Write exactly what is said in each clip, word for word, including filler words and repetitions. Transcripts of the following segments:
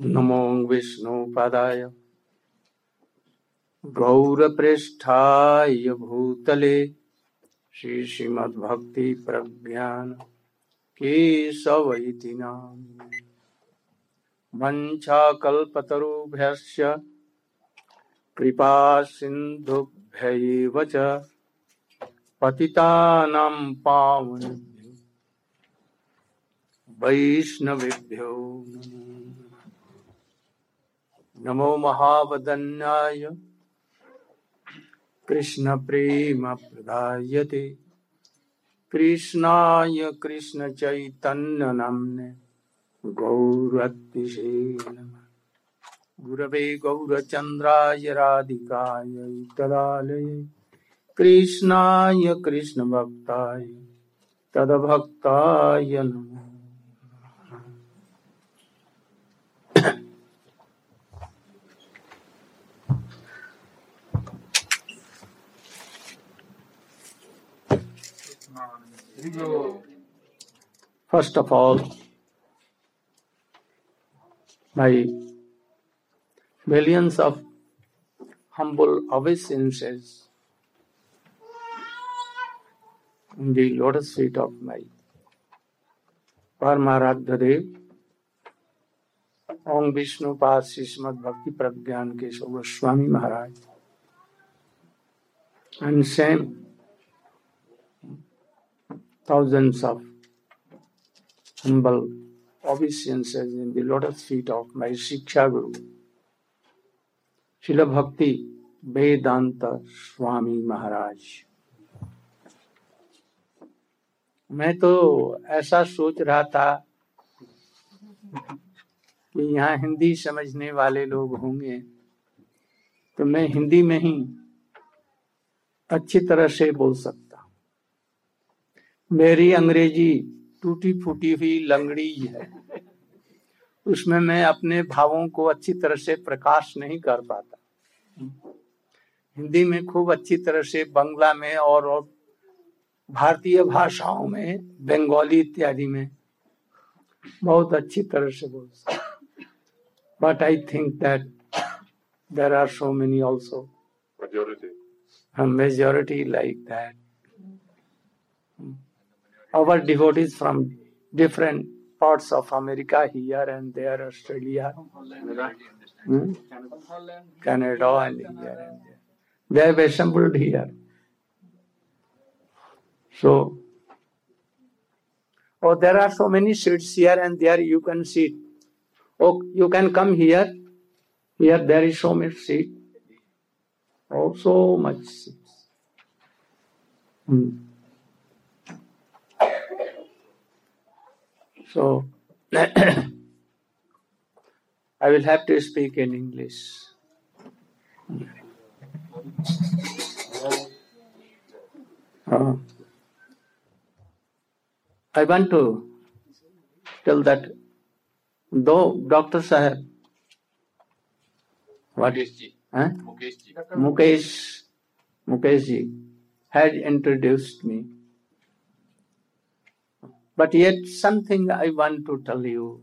नमो विष्णुपादाय गौरप्रेष्ठाय भूतले श्री श्रीमद्भक्ति प्रज्ञान केशवैति नामिने वंशाकल्पतरुभ्यश्च कृपा सिन्धुभ्यैव च पतितानां पावनेभ्यो वैष्णवेभ्यो नमो महावदन्याय कृष्ण प्रेम प्रदायते कृष्णाय कृष्ण चैतन्य नाम्ने गौरतिशे नमः। गुरवे गौरचन्द्राय राधिकायै तदालये कृष्णाय कृष्ण भक्ताय तदभक्ताय नमः। First of all, my millions of humble obeisances in the lotus feet of my Paramaradhya Dev, Om Vishnu Pad Srimad Bhakti Pragyan Keshav Goswami Maharaj, and same thousands of humble obeisances in the lotus feet of my Shiksha Guru, Srila Bhakti Vedanta Swami Maharaj. मैं तो ऐसा सोच रहा था कि यहाँ हिंदी समझने वाले लोग होंगे तो मैं हिंदी में ही अच्छी तरह से बोल सकता। मेरी अंग्रेजी टूटी फूटी हुई लंगड़ी है, उसमें मैं अपने भावों को अच्छी तरह से प्रकाश नहीं कर पाता। हिंदी में खूब अच्छी तरह से, बंगला में और, और भारतीय भाषाओं में, बंगाली इत्यादि में बहुत अच्छी तरह से बोल सकता। But I think that there are so many also majority, a majority like that. Our devotees from different parts of America, here and there, Australia, hmm? Canada, and here and there. They have assembled here. So, oh, there are so many seats here and there. You can sit. Oh, you can come here. Here there is so much seat. Oh, so much seats. Hmm. So, I will have to speak in English. Uh, I want to tell that though Doctor Sahib, what is huh? Mukesh, Mukesh, Mukesh ji had introduced me, but yet something I want to tell you,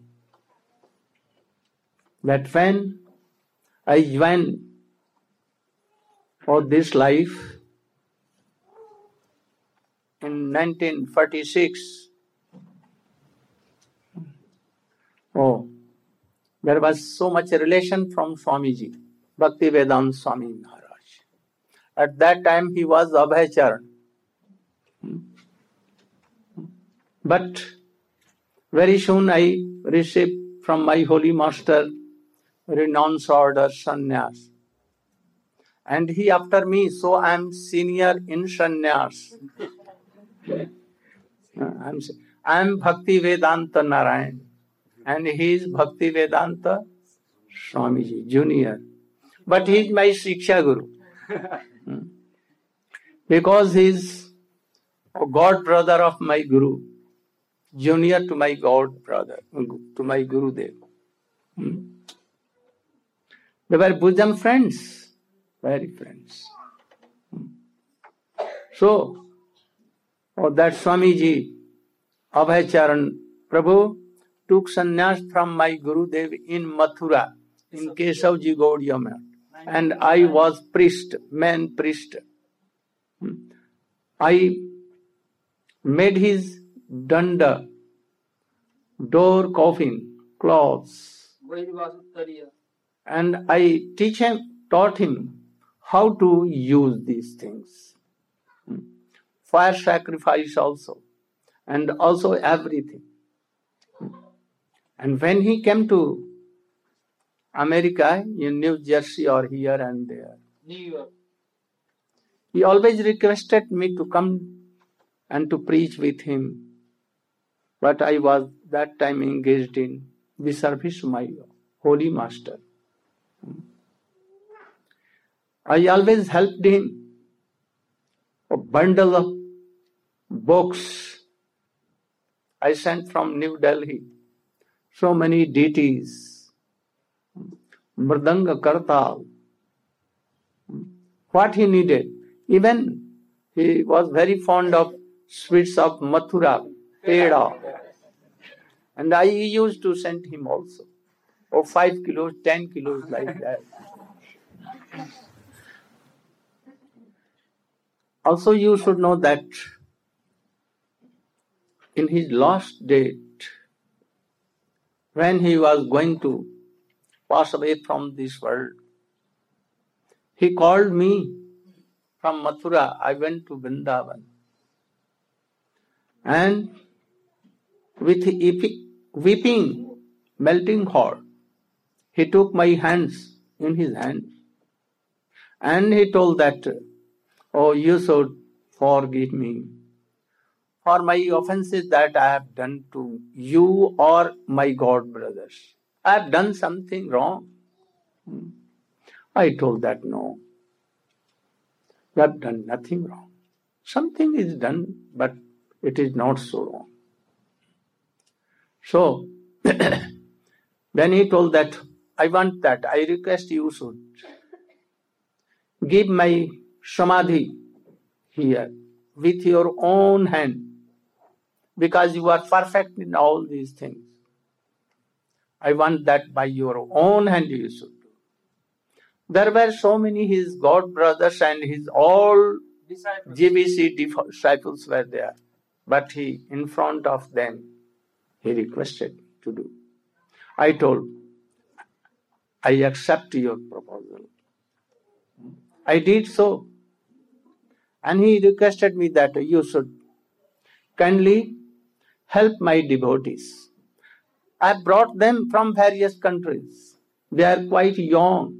that when I went for this life in nineteen forty-six, oh, there was so much relation from Swamiji, Bhakti Vedanta Swami Maharaj. At that time he was Abhaycharan. But very soon I received from my holy master renounce order sannyas. And he after me, so I am senior in sannyas. I am, I am Bhakti Vedanta Narayan. And he is Bhakti Vedanta Swamiji, junior. But he is my Shiksha Guru. Because he is a god brother of my Guru, junior to my god brother, to my Guru Dev. They were bosom friends, very friends. So, oh, that Swamiji, Abhaycharan Prabhu, took sannyas from my Gurudev in Mathura, in Keshavji Gaudiya Math. And I was priest, man priest. I made his danda, door coffin, cloths. And I teach him, taught him how to use these things. Fire sacrifice also. And also everything. And when he came to America, in New Jersey or here and there, New York, he always requested me to come and to preach with him. But I was that time engaged in the service of my holy master. I always helped him. A bundle of books I sent from New Delhi. So many deities. Mridanga Kartal. What he needed. Even he was very fond of sweets of Mathura, Peda. And I used to send him also. Oh, five kilos, ten kilos like that. Also you should know that in his last date, when he was going to pass away from this world, he called me from Mathura. I went to Vrindavan. And with weeping, melting heart, he took my hands in his hands. And he told that, oh, you should forgive me for my offenses that I have done to you or my God brothers. I have done something wrong. I told that, no. You have done nothing wrong. Something is done, but it is not so wrong. So, when he told that, I want that, I request you should give my samadhi here with your own hand, because you are perfect in all these things. I want that by your own hand you should do. There were so many his God brothers and his all disciples. G B C disciples were there. But he, in front of them, he requested to do. I told, I accept your proposal. I did so. And he requested me that you should kindly help my devotees. I brought them from various countries. They are quite young.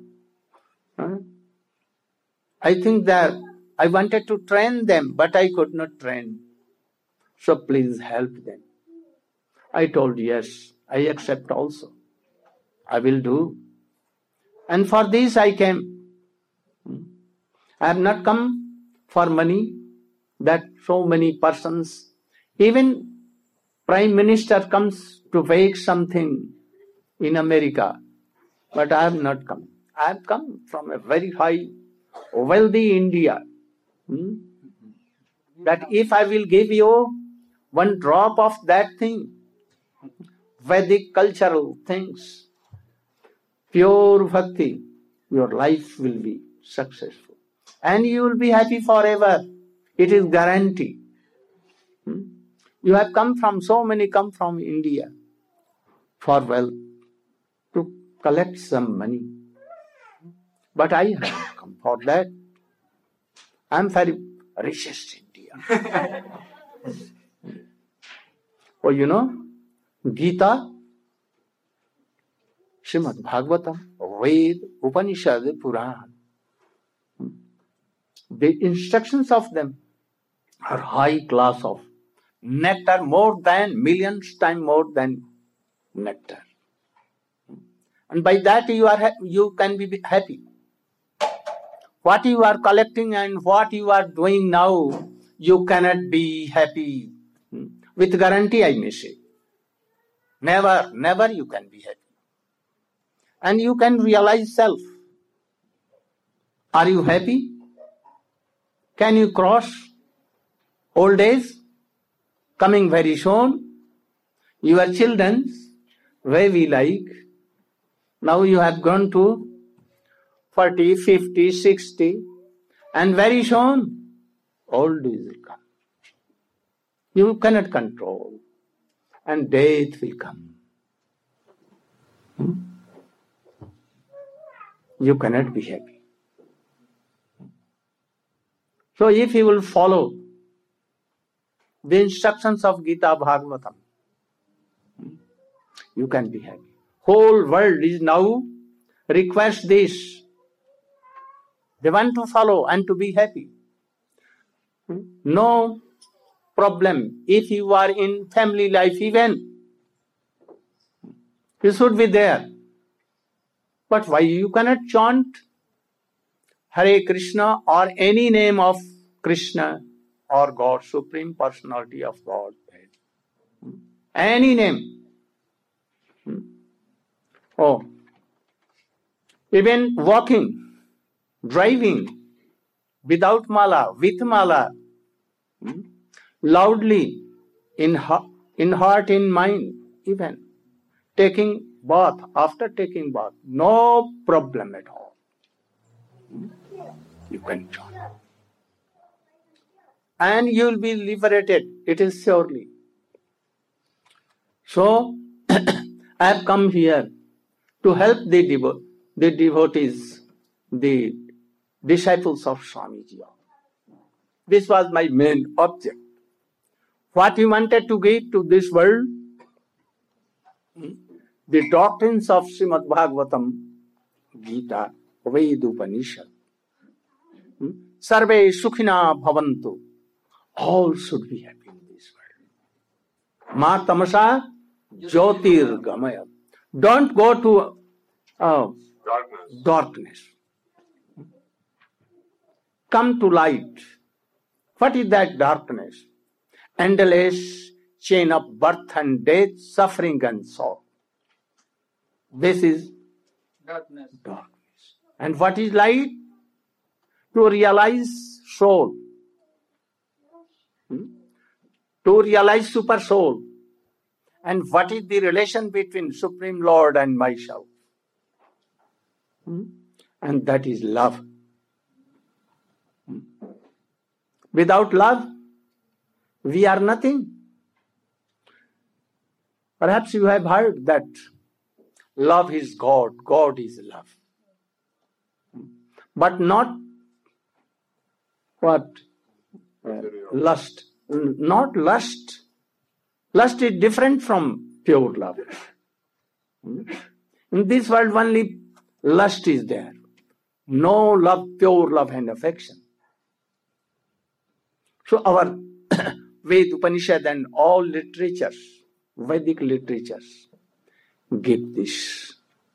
I think that I wanted to train them, but I could not train. So please help them. I told, yes, I accept also. I will do. And for this I came. I have not come for money, that so many persons, even Prime Minister comes to beg something in America, but I have not come. I have come from a very high, wealthy India. Hmm? That if I will give you one drop of that thing, Vedic cultural things, pure bhakti, your life will be successful. And you will be happy forever. It is guarantee. Hmm? You have come from, so many come from India for wealth, to collect some money. But I have come for that. I am very richest India. Oh, you know, Gita, Srimad Bhagavatam, Ved, Upanishad, Puran. The instructions of them are high class of nectar, more than, millions times more than nectar. And by that you are ha- you can be happy. What you are collecting and what you are doing now, you cannot be happy. With guarantee I may say. Never, never you can be happy. And you can realize self. Are you happy? Can you cross old age? Coming very soon. Your children, way we like. Now you have gone to forty, fifty, sixty, and very soon old age will come. You cannot control, and death will come. Hmm? You cannot be happy. So if you will follow the instructions of Gita Bhagavatam, you can be happy. Whole world is now requires this. They want to follow and to be happy. No problem. If you are in family life even, you should be there. But why you cannot chant Hare Krishna or any name of Krishna or God, Supreme Personality of God? Any name. Oh, even walking, driving, without mala, with mala, loudly, in heart, in heart, in mind, even taking bath, after taking bath, no problem at all. You can chant. And you will be liberated, it is surely. So, I have come here to help the, devo- the devotees, the disciples of Swamiji. This was my main object. What he wanted to give to this world, the doctrines of Srimad Bhagavatam, Gita, Veda, Upanishad. Sarve Sukhina Bhavantu. All should be happy in this world. Ma Tamasa Jyotir Gamaya. Don't go to uh, darkness. darkness. Come to light. What is that darkness? Endless chain of birth and death, suffering and sorrow. This is darkness. darkness. And what is light? To realize soul. Hmm? To realize super soul. And what is the relation between Supreme Lord and myself? Hmm? And that is love. Hmm? Without love, we are nothing. Perhaps you have heard that love is God, God is love. But not what? Uh, lust. Not lust. Lust is different from pure love. In this world only lust is there. No love, pure love and affection. So our Veda, Upanishad and all literatures, Vedic literatures, give this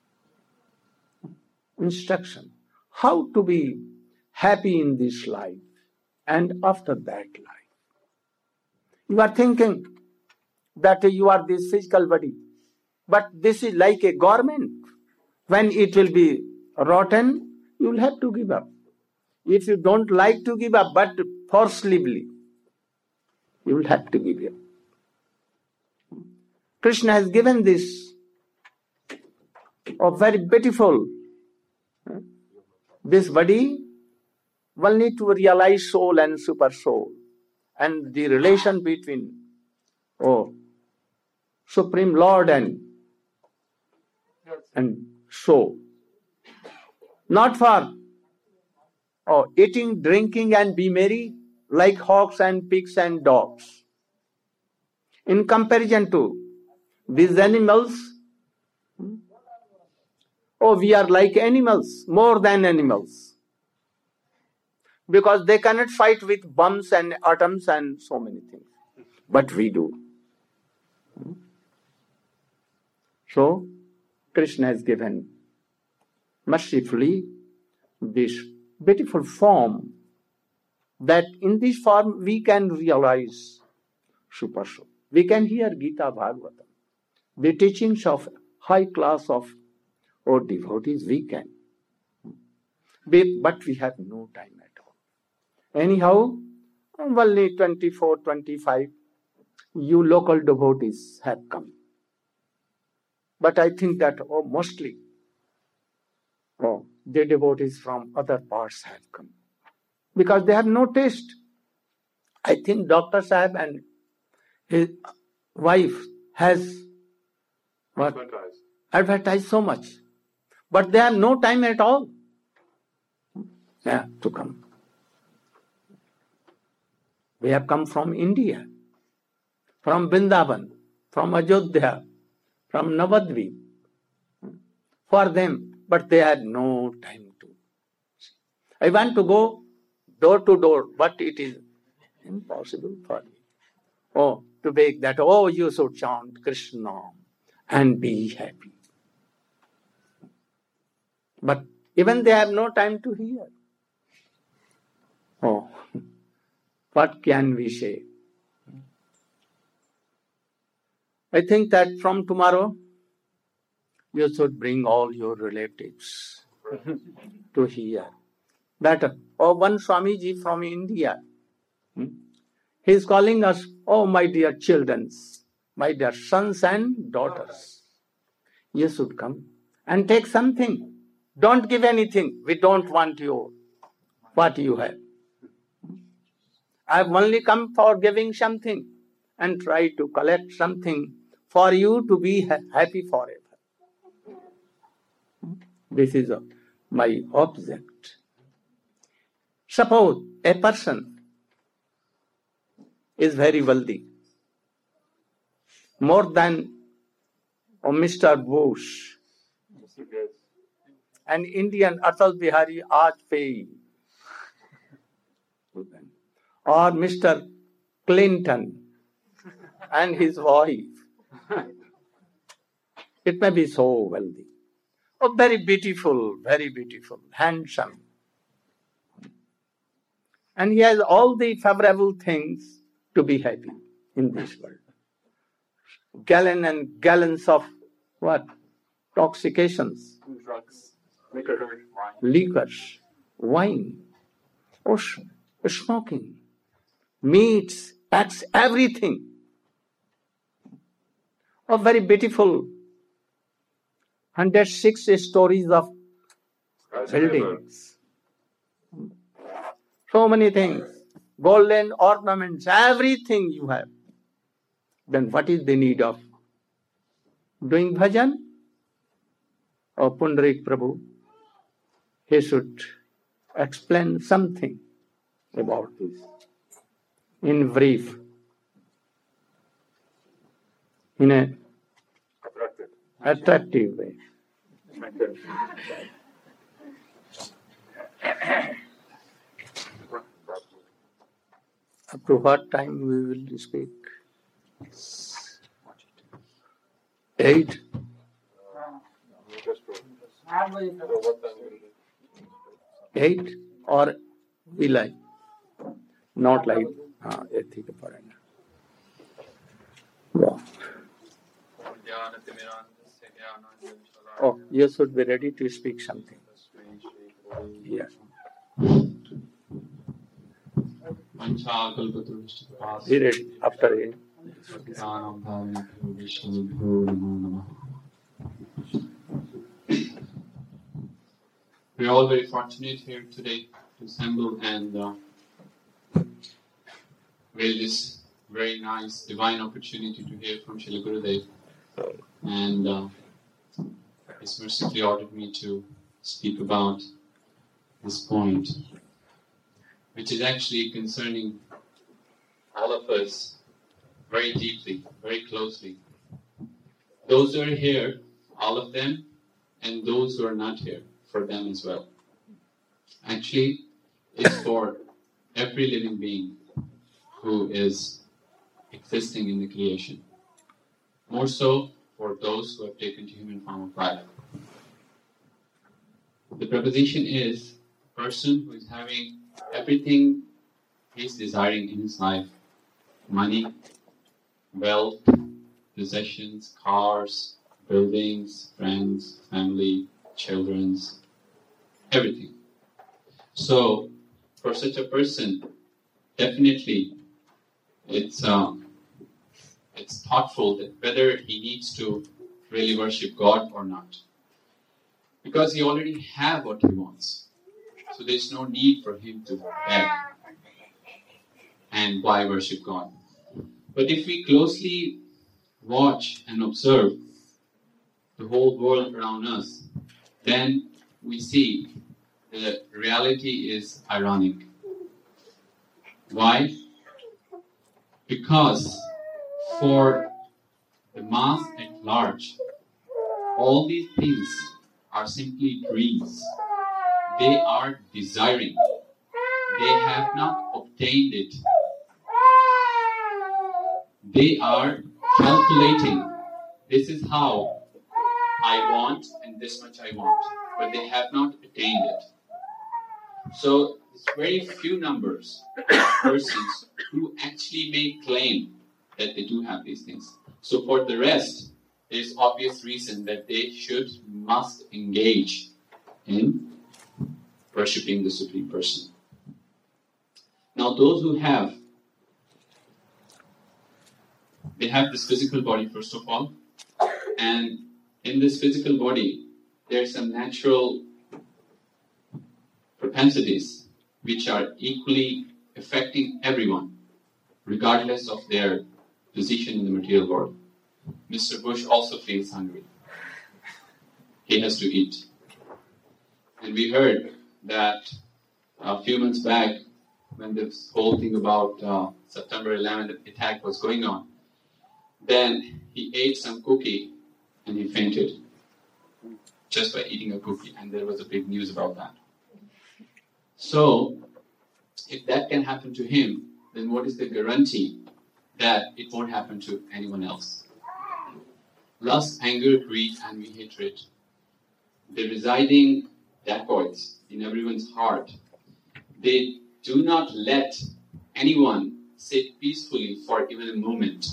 instruction. How to be happy in this life and after that life. You are thinking that you are this physical body, but this is like a garment. When it will be rotten, you will have to give up. If you don't like to give up, but forcibly, you will have to give up. Krishna has given this a very beautiful, this body will need to realize soul and super soul and the relation between oh, Supreme Lord and, and soul. Not for oh, eating, drinking and be merry like hawks and pigs and dogs. In comparison to these animals, oh, we are like animals, more than animals. Because they cannot fight with bombs and atoms and so many things. But we do. So, Krishna has given mercifully this beautiful form that in this form we can realize Super Soul. We can hear Gita Bhagavatam. The teachings of high class of or devotees we can. But we have no time at all. Anyhow, only twenty-four, twenty-five, you local devotees have come. But I think that oh, mostly oh, the devotees from other parts have come. Because they have no taste. I think Doctor Sahib and his wife has what? Advertised. advertised so much. But they have no time at all yeah, to come. We have come from India, from Vrindavan, from Ajodhya, from Navadvip, for them, but they had no time to. I want to go door to door, but it is impossible for me. Oh, to beg that, oh, you should chant Krishna and be happy. But even they have no time to hear. Oh, what can we say? I think that from tomorrow, you should bring all your relatives to hear. That, oh, one Swamiji from India, hmm? he is calling us, oh, my dear children, my dear sons and daughters, you should come and take something. Don't give anything. We don't want you what you have. I have only come for giving something and try to collect something for you to be ha- happy forever. This is a, my object. Suppose a person is very wealthy, more than oh, Mister Bush, and Indian Atal Bihari Vajpayee, or Mister Clinton and his wife. It may be so wealthy. Oh, very beautiful, very beautiful, handsome. And he has all the favorable things to be happy in this world. Gallon and gallons of what? Intoxications. Drugs. Liquor. Wine. Liquors. Wine. Ocean. Smoking. Meats. Pets. Everything. Oh, very beautiful. one hundred six stories of buildings. So many things. Golden ornaments. Everything you have. Then what is the need of doing bhajan? Oh, Pundarik Prabhu, he should explain something about this in brief, in a Attractive. attractive way. Up to what time we will speak? Eight? Eight? Or we like? Not like ah, ethic foreigner. Wow. Oh, you should be ready to speak something. Yeah. He read after him. We are all very fortunate here today to assemble and uh, avail this very nice divine opportunity to hear from Srila Gurudev. And uh, He's mercifully ordered me to speak about this point, which is actually concerning all of us very deeply, very closely. Those who are here, all of them, and those who are not here, for them as well. Actually, it's for every living being who is existing in the creation. More so for those who have taken to human form of life. The proposition is a person who is having everything he's desiring in his life: money, wealth, possessions, cars, buildings, friends, family, children's, everything. So, for such a person, definitely it's um, it's thoughtful that whether he needs to really worship God or not. Because he already has what he wants. So there's no need for him to beg. And why worship God? But if we closely watch and observe the whole world around us, then we see the reality is ironic. Why? Because for the mass at large, all these things are simply dreams. They are desiring. They have not obtained it. They are calculating. This is how I want and this much I want. But they have not attained it. So it's very few numbers of persons who actually may claim that they do have these things. So for the rest, there's obvious reason that they should, must engage in worshipping the Supreme Person. Now those who have, they have this physical body first of all, and in this physical body, there are some natural propensities which are equally affecting everyone, regardless of their position in the material world. Mister Bush also feels hungry. He has to eat. And we heard that a few months back, when this whole thing about uh, September eleventh attack was going on, then he ate some cookie and he fainted just by eating a cookie, and there was a big news about that. So, if that can happen to him, then what is the guarantee that it won't happen to anyone else? Lust, anger, greed, envy, hatred, the residing dacoits in everyone's heart, they do not let anyone sit peacefully for even a moment.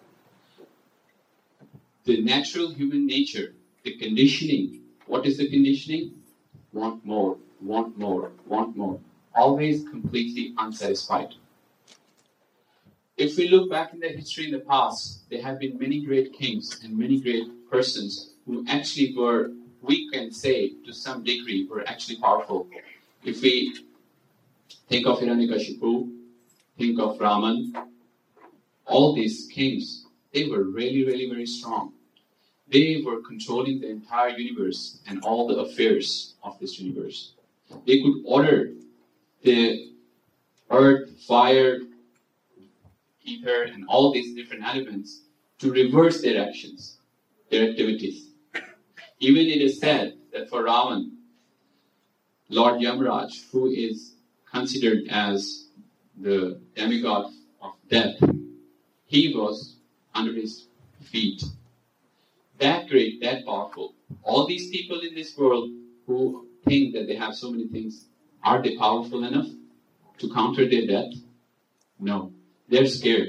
The natural human nature, the conditioning, what is the conditioning? Want more, want more, want more. Always completely unsatisfied. If we look back in the history in the past, there have been many great kings and many great persons who actually were, we can say to some degree, were actually powerful. If we think of Hiranyakashipu, think of Raman, all these kings, they were really, really very strong. They were controlling the entire universe and all the affairs of this universe. They could order the earth, fire, ether, and all these different elements to reverse their actions, their activities. Even it is said that for Ravan, Lord Yamaraj, who is considered as the demigod of death, he was under his feet. That great, that powerful. All these people in this world who think that they have so many things, are they powerful enough to counter their death? No. They're scared.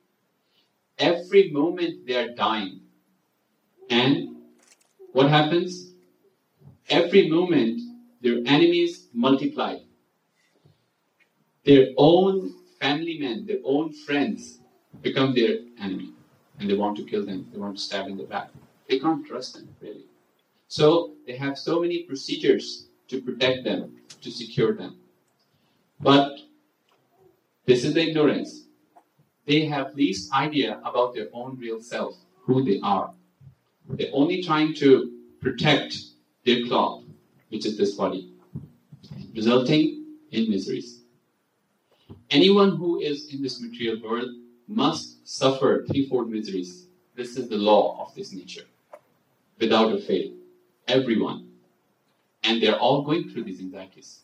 Every moment they are dying. And what happens? Every moment their enemies multiply. Their own family men, their own friends become their enemy. And they want to kill them. They want to stab in the back. They can't trust them, really. So they have so many procedures to protect them, to secure them. But this is the ignorance. They have least idea about their own real self, who they are. They're only trying to protect their cloth, which is this body, resulting in miseries. Anyone who is in this material world must suffer threefold miseries. This is the law of this nature. Without a fail. Everyone. And they're all going through these anxieties.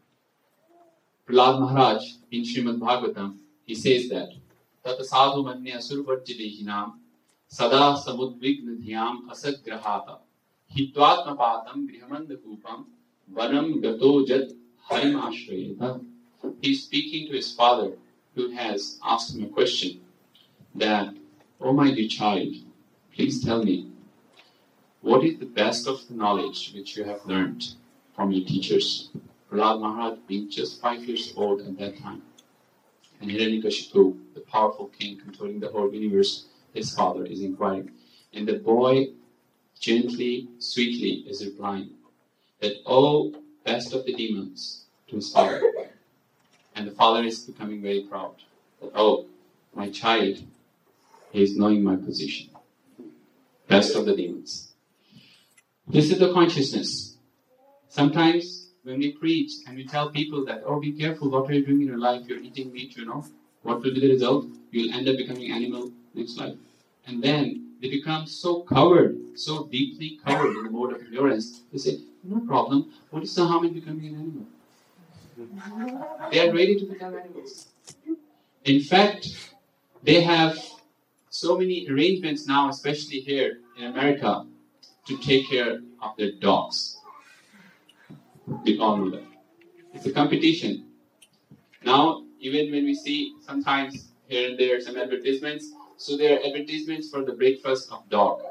Prahlad Maharaj in Srimad Bhagavatam, he says that Tata sadhu manya survarjidehinam sada samudvigna dhyam asagrahata hitvatmapatam grihamanda kupam vanam gato jat harim ashrayeta. He's speaking to his father who has asked him a question that, oh my dear child, please tell me, what is the best of the knowledge which you have learned from your teachers? Prahlad Maharaj being just five years old at that time. And Hiranyakashipu, the powerful king controlling the whole universe, his father is inquiring. And the boy gently, sweetly is replying that, oh, best of the demons, to his father. And the father is becoming very proud that, oh, my child is knowing my position. Best of the demons. This is the consciousness. Sometimes when we preach and we tell people that, oh, be careful, what are you doing in your life? You're eating meat, you know. What will be the result? You'll end up becoming animal next life. And then they become so covered, so deeply covered in the mode of ignorance, they say, no problem, what is the harm in becoming an animal? They are ready to become animals. In fact, they have so many arrangements now, especially here in America, to take care of their dogs. We all know that. It's a competition. Now, even when we see sometimes here and there some advertisements, so there are advertisements for the breakfast of dog.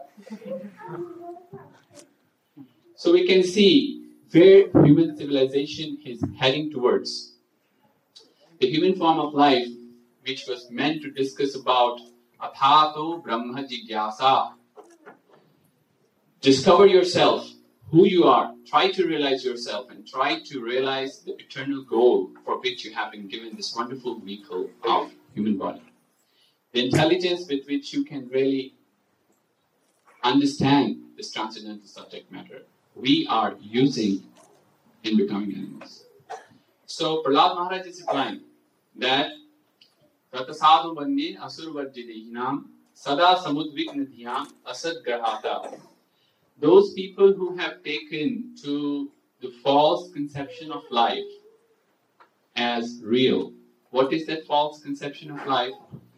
So we can see where human civilization is heading towards. The human form of life, which was meant to discuss about Athato Brahma Jigyasa. Discover yourself, who you are. Try to realize yourself and try to realize the eternal goal for which you have been given this wonderful vehicle of human body. The intelligence with which you can really understand this transcendental subject matter, we are using in becoming animals. So Prahlad Maharaj is replying that Ratasadu Vanye Asurvajjidehinam Sada Samudviknadhyam Asad Grahata. Those people who have taken to the false conception of life as real. What is that false conception of life?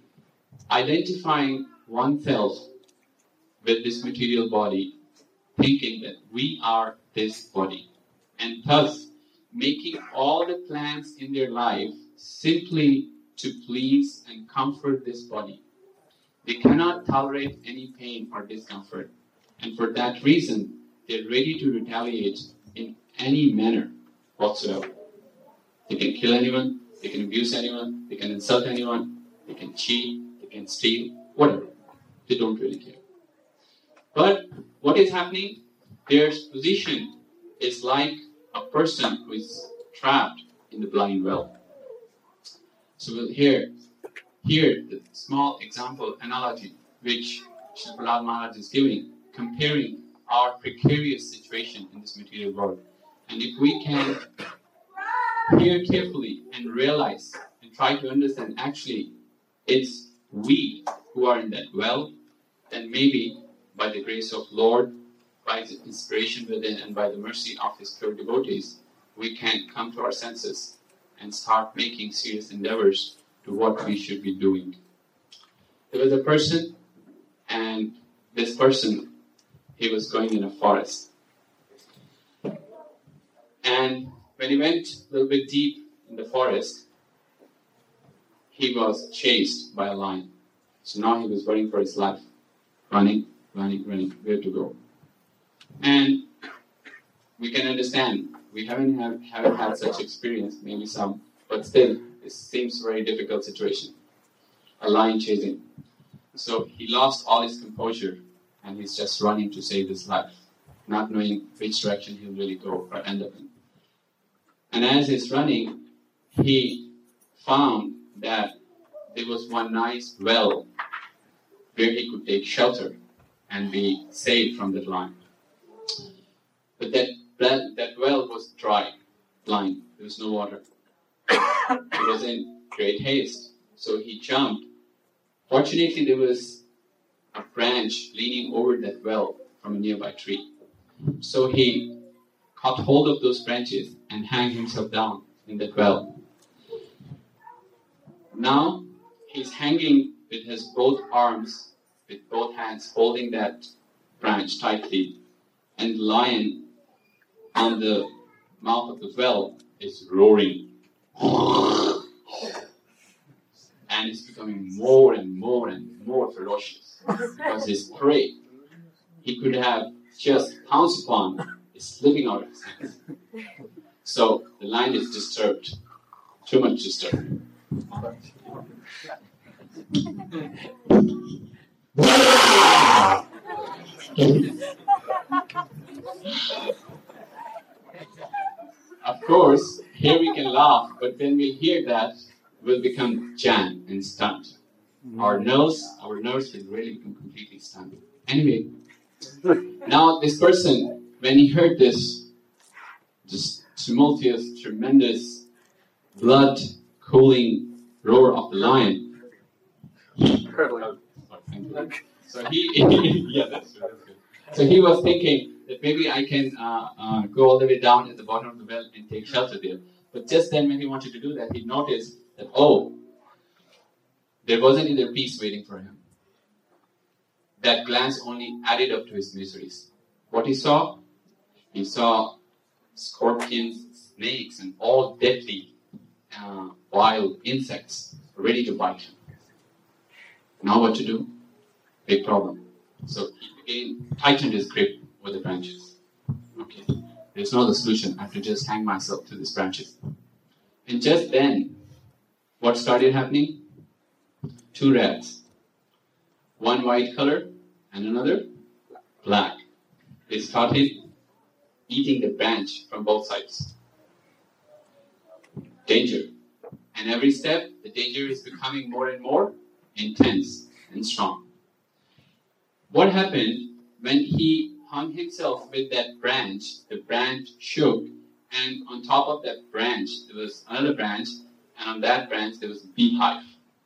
Identifying oneself with this material body, thinking that we are this body, and thus making all the plans in their life simply to please and comfort this body. They cannot tolerate any pain or discomfort, and for that reason, they're ready to retaliate in any manner whatsoever. They can kill anyone, they can abuse anyone, they can insult anyone, they can cheat, they can steal, whatever. They don't really care. But what is happening? Their position is like a person who is trapped in the blind well. So we'll hear here the small example analogy which Srila Prahlad Maharaj is giving, comparing our precarious situation in this material world. And if we can hear carefully and realize and try to understand actually it's we who are in that well, then maybe by the grace of Lord, by the inspiration within and by the mercy of His pure devotees, we can come to our senses and start making serious endeavors to what we should be doing. There was a person, and this person, he was going in a forest. And when he went a little bit deep in the forest, he was chased by a lion. So now he was running for his life, running, running, running, where to go. And we can understand, we haven't, have, haven't had such experience, maybe some, but still, it seems a very difficult situation. A lion chasing. So he lost all his composure and he's just running to save his life, not knowing which direction he'll really go or end up in. And as he's running, he found that there was one nice well where he could take shelter and be saved from that lion. But that, that, that well was dry, blind, there was no water. He was in great haste, so he jumped. Fortunately, there was a branch leaning over that well from a nearby tree. So he caught hold of those branches and hung himself down in that well. Now, he's hanging with his both arms, with both hands, holding that branch tightly, and the lion on the mouth of the well is roaring. And it's becoming more and more and more ferocious because his prey, he could have just pounced upon, is slipping out of his hands. So the lion is disturbed, too much disturbed. when we hear that, we'll become jammed and stunned. Our nerves, our nerves will really become completely stunned. Anyway, now this person, when he heard this, this tumultuous, tremendous, blood-cooling roar of the lion, Curdling. so he, yeah, that's good, that's good. So he was thinking that maybe I can uh, uh, go all the way down at the bottom of the well and take shelter there. But just then, when he wanted to do that, he noticed that, oh, there wasn't inner peace waiting for him. That glance only added up to his miseries. What he saw? He saw scorpions, snakes, and all deadly uh, wild insects ready to bite him. Now what to do? Big problem. So he again tightened his grip with the branches. Okay, there's no other solution. I have to just hang myself to these branches. And just then, what started happening? Two rats. One white color and another black. They started eating the branch from both sides. Danger. And every step, the danger is becoming more and more intense and strong. What happened when he hung himself with that branch? The branch shook, and on top of that branch, there was another branch, and on that branch, there was a beehive.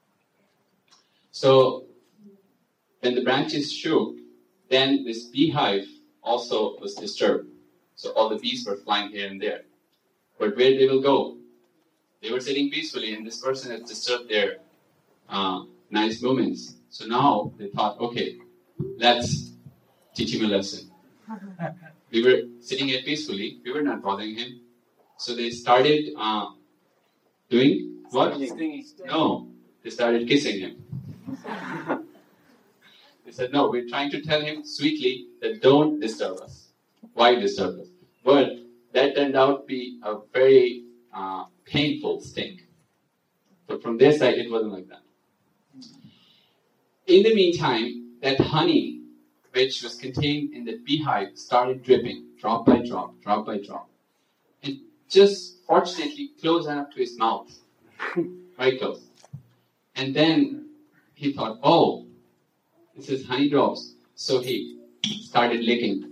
So, when the branches shook, then this beehive also was disturbed. So all the bees were flying here and there. But where they will go? They were sitting peacefully, and this person has disturbed their uh, nice moments. So now they thought, okay, let's teach him a lesson. We were sitting here peacefully. We were not bothering him. So they started uh, doing what? No, they started kissing him. They said, no, we're trying to tell him sweetly that don't disturb us. Why disturb us? But that turned out to be a very uh, painful sting. But from their side, it wasn't like that. In the meantime, that honey, which was contained in the beehive, started dripping, drop by drop, drop by drop. And just fortunately close enough to his mouth. Very close. And then he thought, oh, this is honey drops. So he started licking,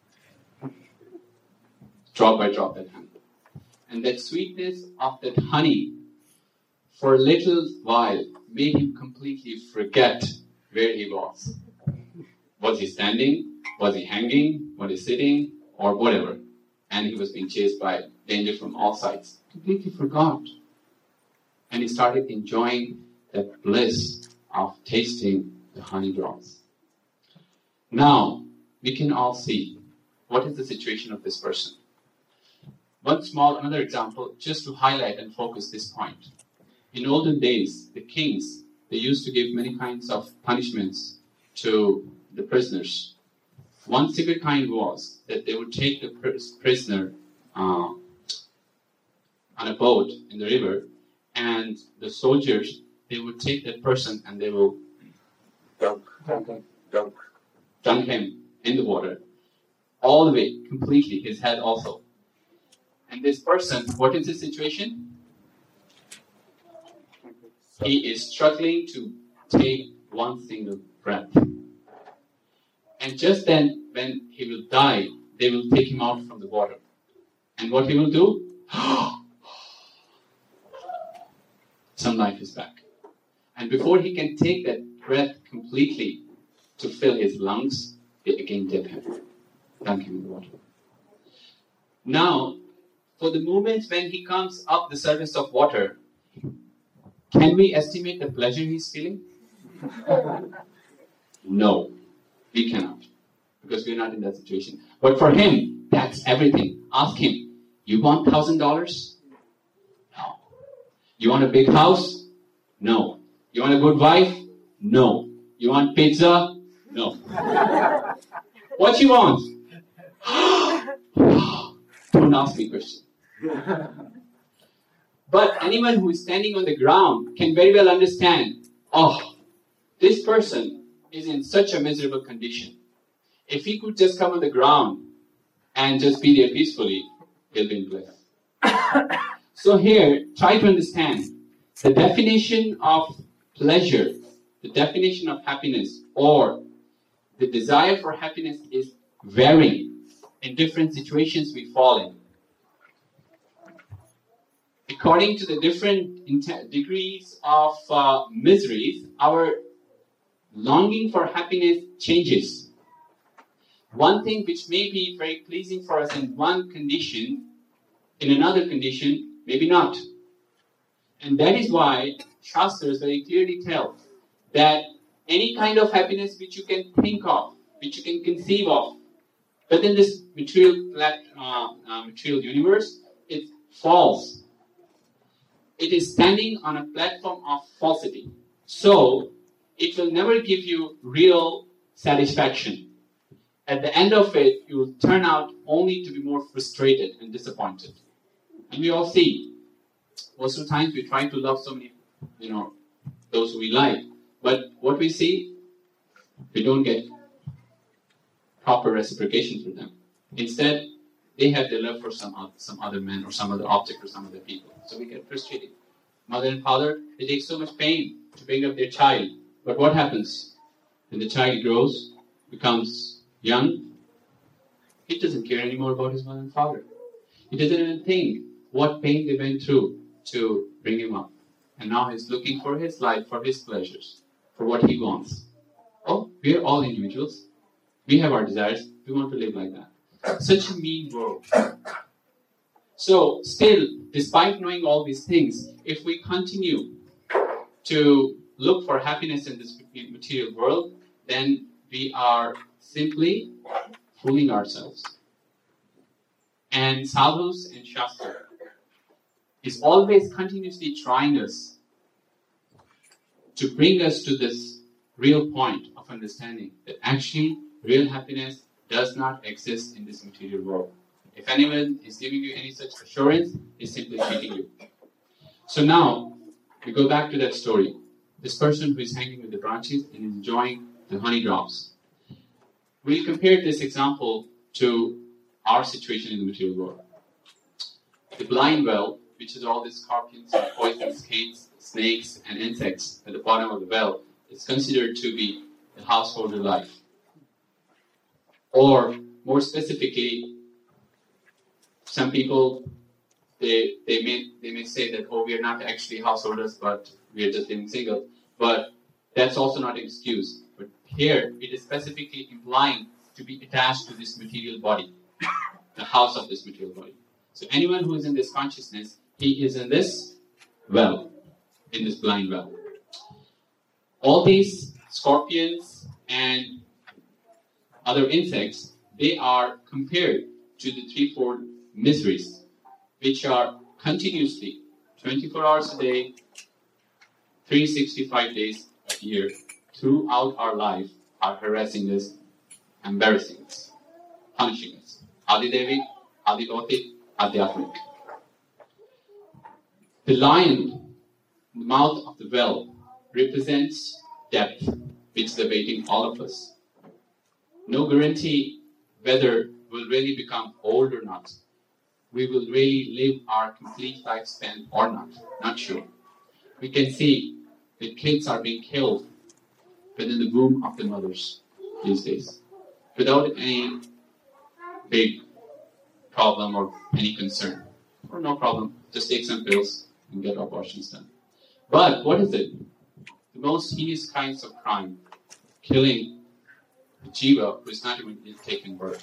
drop by drop, that honey. And that sweetness of that honey, for a little while, made him completely forget where he was. Was he standing? Was he hanging? Was he sitting? Or whatever. And he was being chased by danger from all sides. Completely forgot. And he started enjoying that bliss of tasting the honey drops. Now, we can all see what is the situation of this person. One small, another example, just to highlight and focus this point. In olden days, the kings, they used to give many kinds of punishments to the prisoners. One severe kind was that they would take the prisoner uh, on a boat in the river, and the soldiers, they would take that person and they will Dunk. Dunk. dunk him in the water, all the way, completely, his head also. And this person, what is his situation? He is struggling to take one single breath. And just then, when he will die, they will take him out from the water. And what he will do? Some life is back. And before he can take that breath completely to fill his lungs, they again dip him, dunk him in the water. Now, for the moment when he comes up the surface of water, can we estimate the pleasure he's feeling? No, we cannot, because we're not in that situation. But for him, that's everything. Ask him, you want one thousand dollars? No. You want a big house? No. You want a good wife? No. You want pizza? No. What you want? Don't ask me questions. But anyone who is standing on the ground can very well understand, oh, this person is in such a miserable condition. If he could just come on the ground and just be there peacefully, he'll be in bliss. So here, try to understand the definition of pleasure, the definition of happiness, or the desire for happiness is varying in different situations we fall in. According to the different degrees of uh, miseries, our longing for happiness changes. One thing which may be very pleasing for us in one condition, in another condition, maybe not. And that is why Shastras very clearly tell that any kind of happiness which you can think of, which you can conceive of, within this material, uh, uh, material universe, it's false. It is standing on a platform of falsity. So, it will never give you real satisfaction. At the end of it, you will turn out only to be more frustrated and disappointed. And we all see, most of the times we try to love so many, you know, those we like. But what we see, we don't get proper reciprocation for them. Instead, they have their love for some other, some other man or some other object or some other people. So we get frustrated. Mother and father, they take so much pain to bring up their child. But what happens? When the child grows, becomes young, he doesn't care anymore about his mother and father. He doesn't even think what pain they went through to bring him up. And now he's looking for his life, for his pleasures, for what he wants. Oh, we are all individuals. We have our desires. We want to live like that. Such a mean world. So, still, despite knowing all these things, if we continue to look for happiness in this material world, then we are simply fooling ourselves. And sadhus and shastra is always continuously trying us to bring us to this real point of understanding that actually real happiness does not exist in this material world. If anyone is giving you any such assurance, he's simply cheating you. So now, we go back to that story. This person who is hanging with the branches and enjoying the honey drops. We compare this example to our situation in the material world. The blind well, which is all these scorpions, poisonous snakes, snakes, and insects at the bottom of the well, is considered to be the householder life. Or, more specifically, some people, they they may they may say that, oh, we are not actually householders, but we are just living single. But that's also not an excuse. But here, it is specifically implying to be attached to this material body, the house of this material body. So anyone who is in this consciousness, he is in this well, in this blind well. All these scorpions and other insects, they are compared to the threefold miseries, which are continuously, twenty-four hours a day, three hundred sixty-five days a year, throughout our life, are harassing us, embarrassing us, punishing us. Adi Devi, Adi Bhautik, Adhyatmik. The lion, the mouth of the well, represents death, which is awaiting all of us. No guarantee whether we'll really become old or not. We will really live our complete lifespan or not. Not sure. We can see that kids are being killed within the womb of the mothers these days, without any big problem or any concern. Or no problem, just take some pills and get abortions done. But what is it? The most heinous kinds of crime, killing a jiva who is not even taken birth.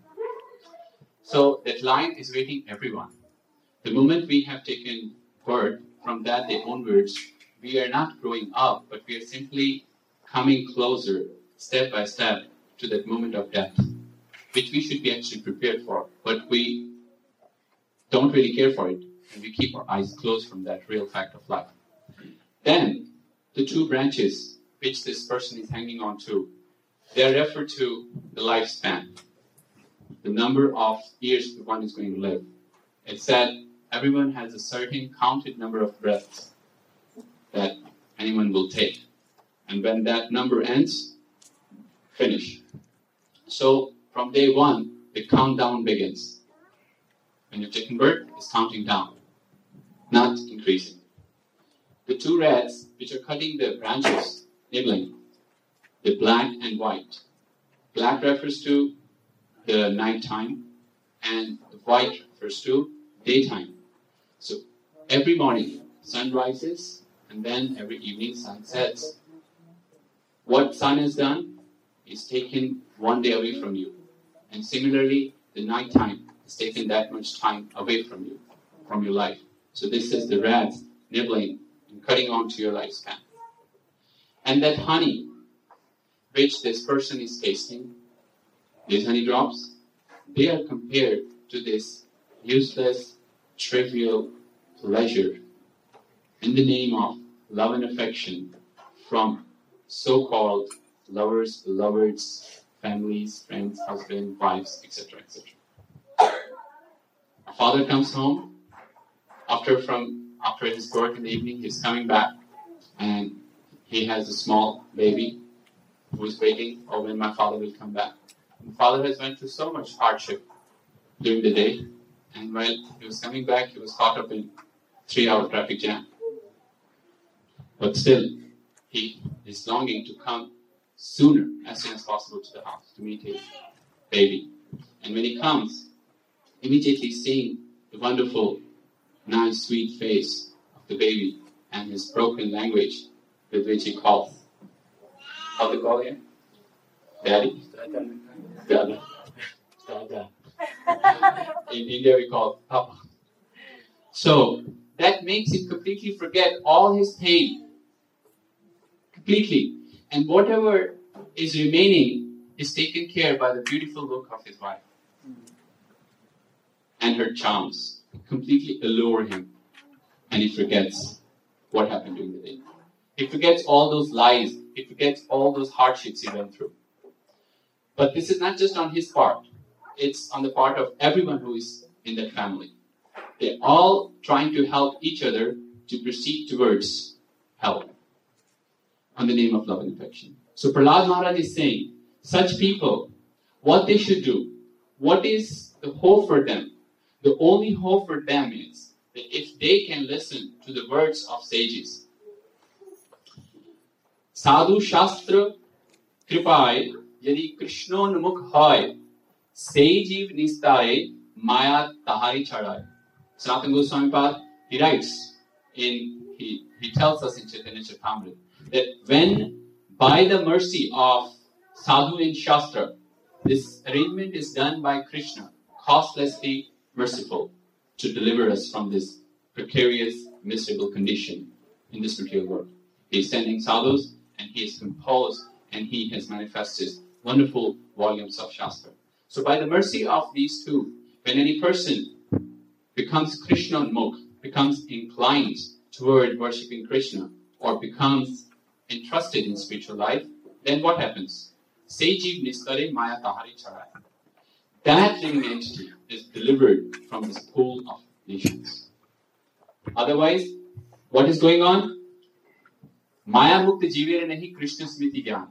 So that line is waiting everyone. The moment we have taken birth, from that day onwards, we are not growing up, but we are simply coming closer, step by step, to that moment of death, which we should be actually prepared for. But we don't really care for it, and we keep our eyes closed from that real fact of life. Then, the two branches which this person is hanging on to, they are referred to the lifespan, the number of years the one is going to live. It said everyone has a certain counted number of breaths that anyone will take. And when that number ends, finish. So from day one, the countdown begins. When you've taken birth, it's counting down. not increasing. The two rats which are cutting the branches, nibbling, the black and white. Black refers to the night time, and the white refers to daytime. So every morning, sun rises, and then every evening, sun sets. What sun has done is taken one day away from you. And similarly, the night time has taken that much time away from you, from your life. So this is the rats nibbling and cutting onto your lifespan. And that honey, which this person is tasting, these honey drops, they are compared to this useless, trivial pleasure in the name of love and affection from so-called lovers, beloveds, families, friends, husbands, wives, et cetera, et cetera. A father comes home after from after his work in the evening. He's coming back, and he has a small baby who is waiting. Oh, when my father will come back. The father has went through so much hardship during the day, and while he was coming back, he was caught up in three-hour traffic jam. But still, he is longing to come sooner, as soon as possible, to the house to meet his baby. And when he comes, immediately seeing the wonderful, nice, sweet face of the baby and his broken language with which he calls. How do they call him? Daddy? Dada. Dada. In India we call Papa. So, that makes him completely forget all his pain. Completely. And whatever is remaining is taken care by the beautiful look of his wife. And her charms completely allure him. And he forgets what happened during the day. He forgets all those lies. He forgets all those hardships he went through. But this is not just on his part. It's on the part of everyone who is in that family. They're all trying to help each other to proceed towards help on the name of love and affection. So Prahlad Maharaj is saying, such people, what they should do, what is the hope for them? The only hope for them is that if they can listen to the words of sages, Sadhu Shastra Kripai Yadi Krishnonmukh Hoy Sejiv Nistaye Maya Tahari Chadai. Sanatana Goswami Pad, he writes, in he, he tells us in Chaitanya Charitamrita that when by the mercy of Sadhu and Shastra, this arrangement is done by Krishna, costlessly merciful, to deliver us from this precarious, miserable condition in this material world. He is sending sadhus, and he has composed, and he has manifested wonderful volumes of Shastra. So by the mercy of these two, when any person becomes Krishnonmukh, becomes inclined toward worshipping Krishna, or becomes entrusted in spiritual life, then what happens? Sejiv Nistare Maya Tahari Charai. That living entity is delivered from this pool of nations. Otherwise, what is going on? Maya Mukta Jivere Nahi Krishna Smriti Gyan.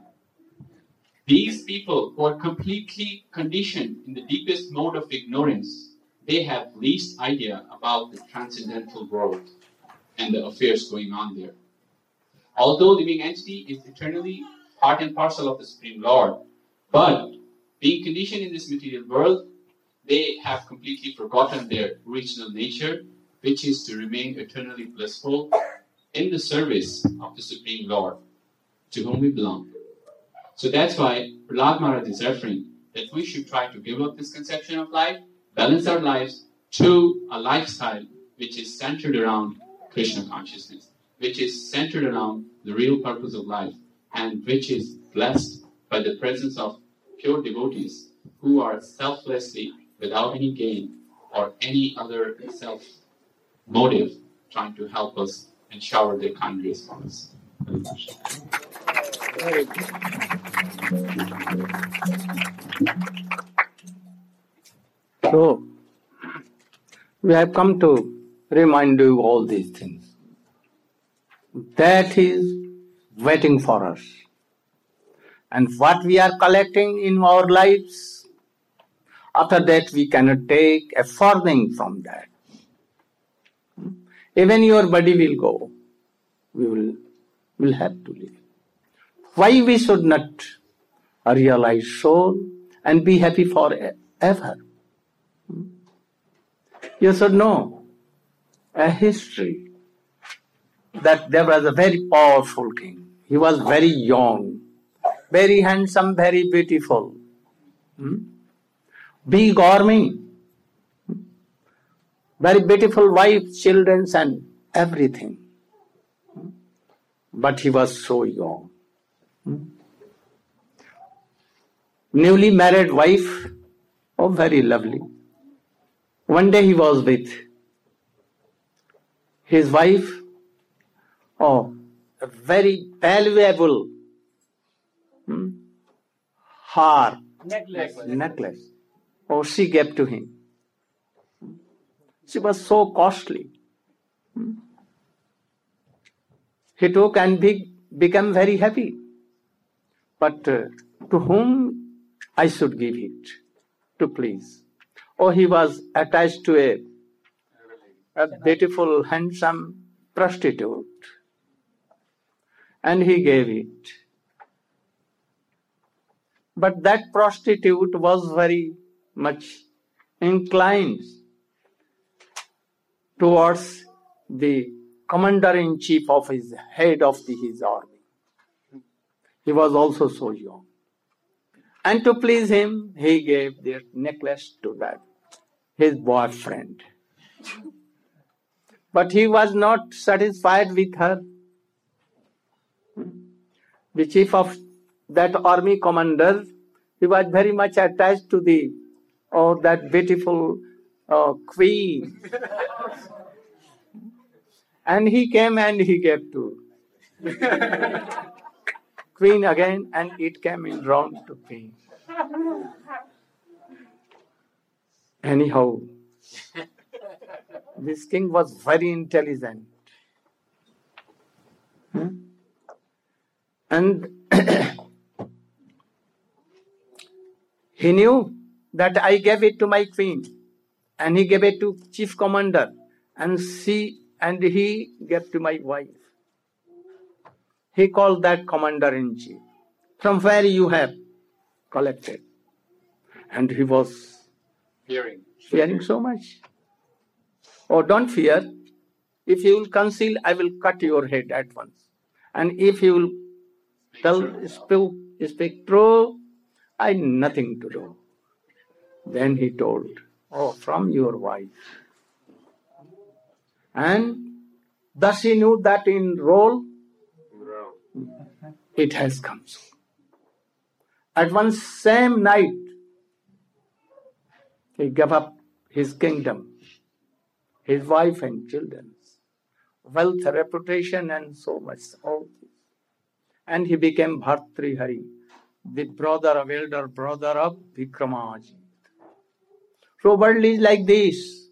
These people who are completely conditioned in the deepest mode of ignorance, they have least idea about the transcendental world and the affairs going on there. Although living entity is eternally part and parcel of the Supreme Lord, but being conditioned in this material world, they have completely forgotten their original nature, which is to remain eternally blissful in the service of the Supreme Lord, to whom we belong. So that's why Prahlad Maharaj is referring that we should try to give up this conception of life, balance our lives to a lifestyle which is centered around Krishna consciousness, which is centered around the real purpose of life, and which is blessed by the presence of pure devotees who are selflessly, without any gain or any other self-motive, trying to help us and shower their kind grace on us. So, we have come to remind you all these things. That is waiting for us. And what we are collecting in our lives, after that we cannot take a farthing from that. Even your body will go. We will, will have to live. Why we should not realize soul and be happy forever? You should know a history that there was a very powerful king. He was very young, very handsome, very beautiful. Hmm? Big army, very beautiful wife, children and everything. But he was so young. Hmm? Newly married wife, oh very lovely. One day he was with his wife, oh, a very valuable hmm, har, necklace. necklace. Oh, she gave to him. She was so costly. Hmm. He took and be, became very happy. But uh, to whom I should give it? To please. Oh, he was attached to a, a beautiful, handsome prostitute. And he gave it. But that prostitute was very much inclined towards the commander-in-chief of his head of the, his army. He was also so young. And to please him, he gave their necklace to that, his boyfriend. But he was not satisfied with her. The chief of that army commander, he was very much attached to the, oh, that beautiful uh, queen. And he came and he gave to queen again, and it came in round to queen. Anyhow, this king was very intelligent. Hmm? And he knew that I gave it to my queen, and he gave it to chief commander, and she and he gave to my wife. He called that commander-in-chief. From where you have collected? And he was Fearing. fearing so much. Oh, don't fear. If you will conceal, I will cut your head at once. And if you will tell, speak, speak true, I have nothing to do. Then he told, oh, from your wife. And thus he knew that in role, it has come so. At one same night, he gave up his kingdom, his wife and children, wealth, reputation, and so much. All this. And he became Bhartrihari, the brother of elder brother of Vikramaditya. So world is like this.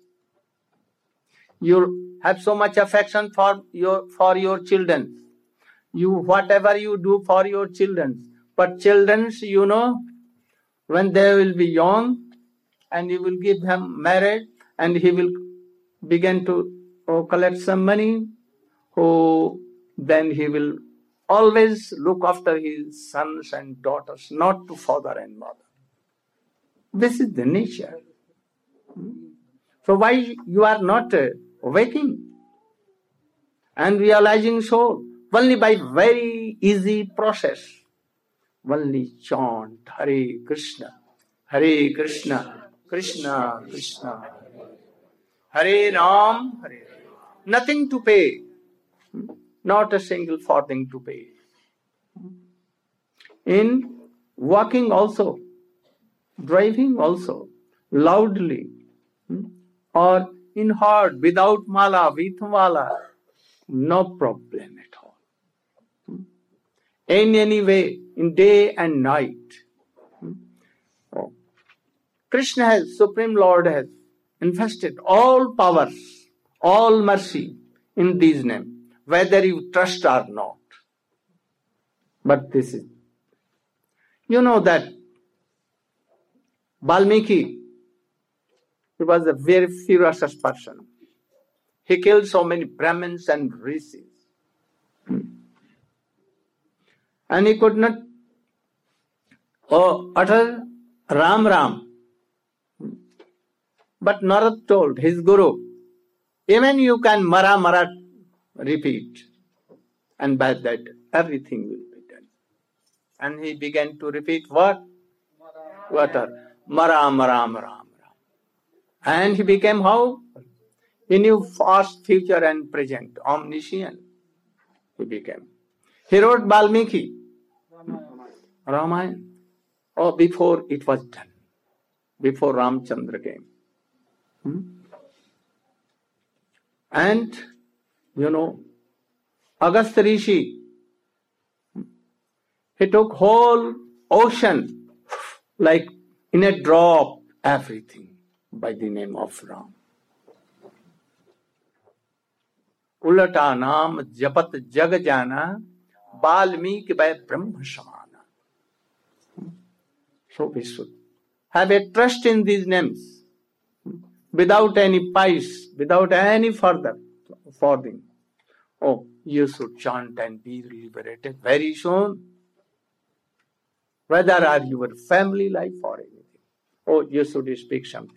You have so much affection for your for your children. You whatever you do for your children. But children, you know, when they will be young, and you will give him married, and he will begin to oh, collect some money, oh, then he will always look after his sons and daughters, not to father and mother. This is the nature. So why you are not uh, waking and realizing soul? Only by very easy process. Only chant Hare Krishna, Hare Krishna, Krishna Krishna, Hare Ram, Hare Ram. Nothing to pay. Not a single farthing to pay. In walking also, driving also, loudly, or in heart, without mala, with mala, no problem at all. In any way, in day and night. Oh. Krishna has, Supreme Lord has invested all powers, all mercy in these names, whether you trust or not. But this is, you know that Valmiki, he was a very ferocious person. He killed so many Brahmins and rishis. And he could not oh, utter Ram Ram. But Narad told his guru, even you can Mara Mara repeat. And by that everything will be done. And he began to repeat what? What are Maram, Ram, Ram, Ram. And he became how? He knew past, future and present, omniscient. He became. He wrote Valmiki, Ramayana. Oh, before it was done. Before Ramchandra came. Hmm? And, you know, Agastya Rishi, he took whole ocean, like in a drop, everything by the name of Ram. Ulata naam japat jag jana, Valmiki by Brahma samana. So we should have a trust in these names, without any pice, without any further forthing. Oh, you should chant and be liberated very soon. Whether are your family life or anything. Oh, you should speak something.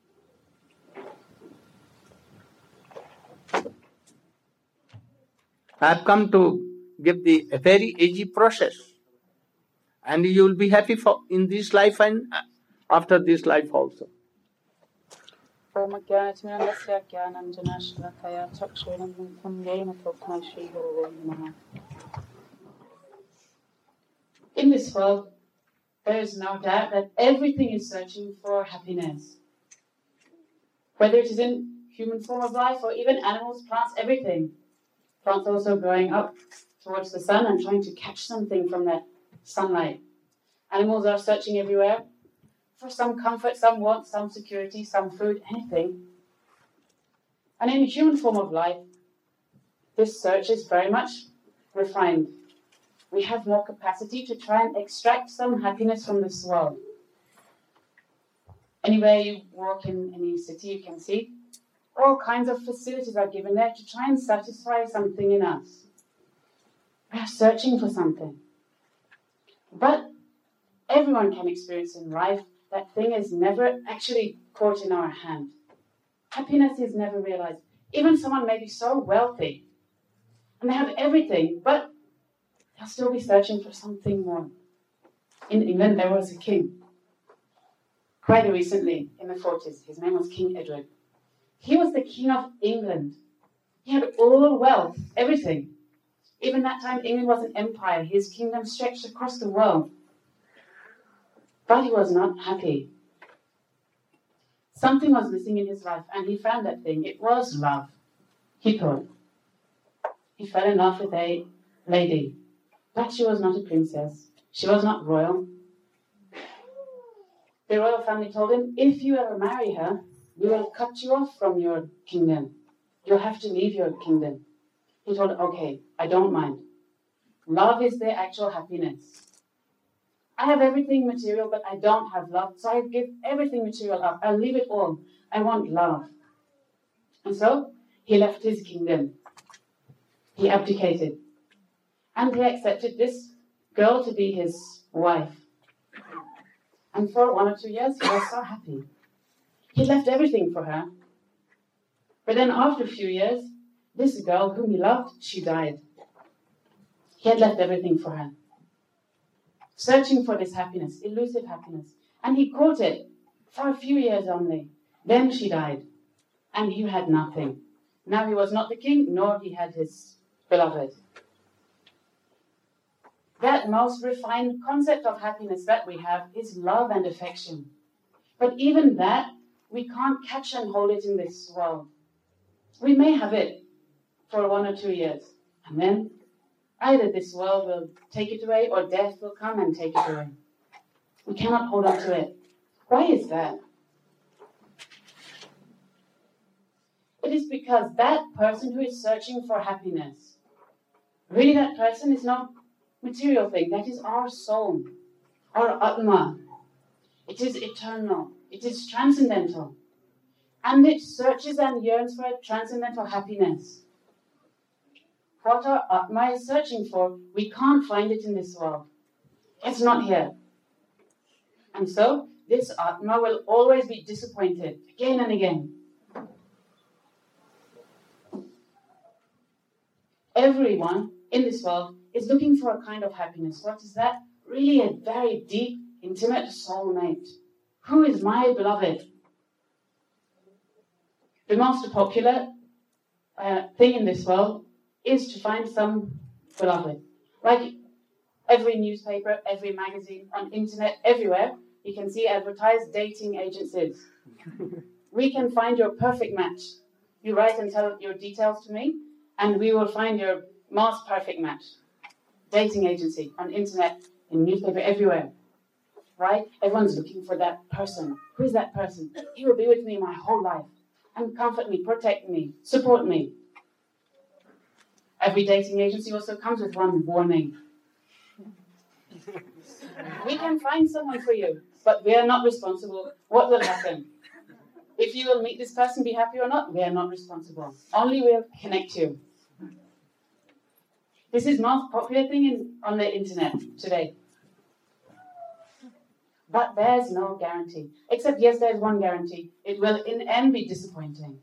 I have come to give the a very easy process. And you will be happy for in this life and after this life also. In this world, there is no doubt that everything is searching for happiness. Whether it is in human form of life or even animals, plants, everything. Plants also growing up towards the sun and trying to catch something from that sunlight. Animals are searching everywhere for some comfort, some warmth, some security, some food, anything. And in human form of life, this search is very much refined. We have more capacity to try and extract some happiness from this world. Anywhere you walk in any city, you can see all kinds of facilities are given there to try and satisfy something in us. We are searching for something. But everyone can experience in life that thing is never actually caught in our hand. Happiness is never realized. Even someone may be so wealthy and they have everything, but they'll still be searching for something more. In England, there was a king. Quite recently, in the forties, his name was King Edward. He was the king of England. He had all wealth, everything. Even that time, England was an empire. His kingdom stretched across the world. But he was not happy. Something was missing in his life, and he found that thing. It was love, he thought. He fell in love with a lady, but she was not a princess. She was not royal. The royal family told him, if you ever marry her, we will cut you off from your kingdom. You'll have to leave your kingdom. He told her, okay, I don't mind. Love is their actual happiness. I have everything material, but I don't have love, so I give everything material up. I'll leave it all. I want love. And so he left his kingdom. He abdicated. And he accepted this girl to be his wife. And for one or two years, he was so happy. He left everything for her. But then after a few years, this girl whom he loved, she died. He had left everything for her. Searching for this happiness, elusive happiness. And he caught it for a few years only. Then she died. And he had nothing. Now he was not the king, nor he had his beloved. That most refined concept of happiness that we have is love and affection. But even that, we can't catch and hold it in this world. We may have it for one or two years. And then either this world will take it away or death will come and take it away. We cannot hold on to it. Why is that? It is because that person who is searching for happiness, really that person is no material thing. That is our soul, our Atma. It is eternal. It is transcendental. And it searches and yearns for a transcendental happiness. What our Atma is searching for, we can't find it in this world. It's not here. And so, this Atma will always be disappointed, again and again. Everyone in this world is looking for a kind of happiness. What is that? Really a very deep, intimate soulmate. Who is my beloved? The most popular uh, thing in this world is to find some beloved. Like every newspaper, every magazine, on internet, everywhere, you can see advertised dating agencies. We can find your perfect match. You write and tell your details to me, and we will find your most perfect match. Dating agency, on internet, in newspaper, everywhere. Right? Everyone's looking for that person. Who is that person? He will be with me my whole life and comfort me, protect me, support me. Every dating agency also comes with one warning. We can find someone for you, but we are not responsible. What will happen? If you will meet this person, be happy or not, we are not responsible. Only we'll connect you. This is the most popular thing in, on the internet today. But there's no guarantee. Except, yes, there's one guarantee. It will in the end be disappointing.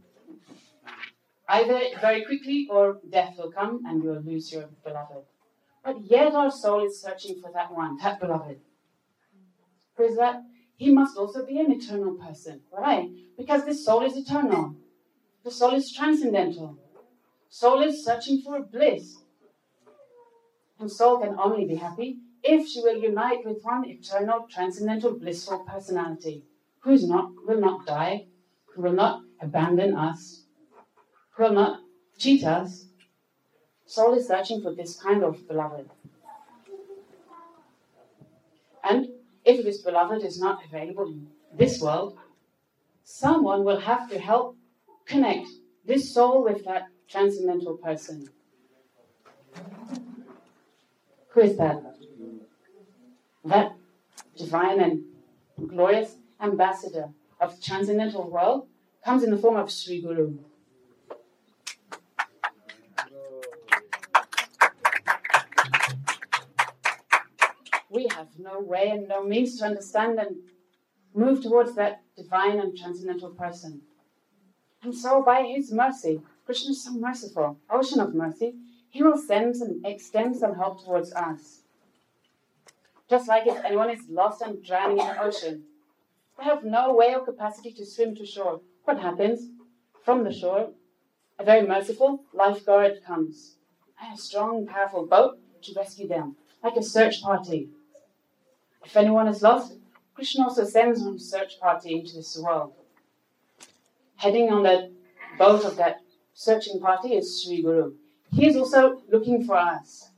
Either very quickly or death will come and you will lose your beloved. But yet our soul is searching for that one, that beloved. Who is that? He must also be an eternal person. Why? Because the soul is eternal. The soul is transcendental. Soul is searching for bliss. And soul can only be happy if she will unite with one eternal, transcendental, blissful personality, who is not, will not die, who will not abandon us, who will not cheat us. Soul is searching for this kind of beloved. And if this beloved is not available in this world, someone will have to help connect this soul with that transcendental person. Who is that? That divine and glorious ambassador of the transcendental world comes in the form of Sri Guru. We have no way and no means to understand and move towards that divine and transcendental person. And so by his mercy, Krishna is so merciful, ocean of mercy, he will send and extend some help towards us. Just like if anyone is lost and drowning in the ocean, they have no way or capacity to swim to shore. What happens? From the shore, a very merciful lifeguard comes, and a strong, powerful boat to rescue them, like a search party. If anyone is lost, Krishna also sends one search party into this world. Heading on that boat of that searching party is Sri Guru. He is also looking for us.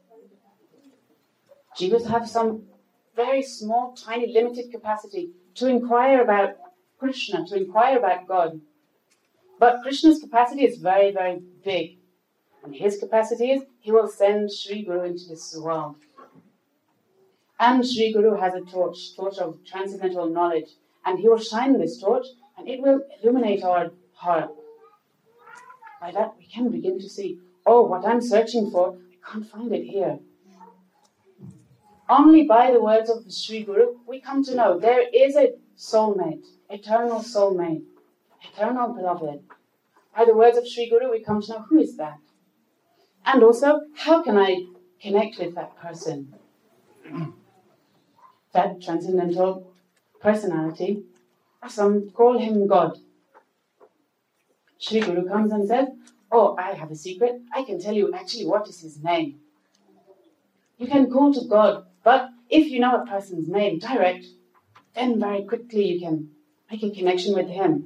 Jivas have some very small, tiny, limited capacity to inquire about Krishna, to inquire about God. But Krishna's capacity is very, very big. And his capacity is, he will send Sri Guru into this world. And Sri Guru has a torch, torch of transcendental knowledge. And he will shine this torch, and it will illuminate our heart. By that, we can begin to see, oh, what I'm searching for, I can't find it here. Only by the words of the Sri Guru, we come to know there is a soulmate, eternal soulmate, eternal beloved. By the words of Sri Guru, we come to know who is that. And also, how can I connect with that person? That transcendental personality, some call him God. Sri Guru comes and says, oh, I have a secret. I can tell you actually what is his name. You can call to God, but if you know a person's name direct, then very quickly you can make a connection with him.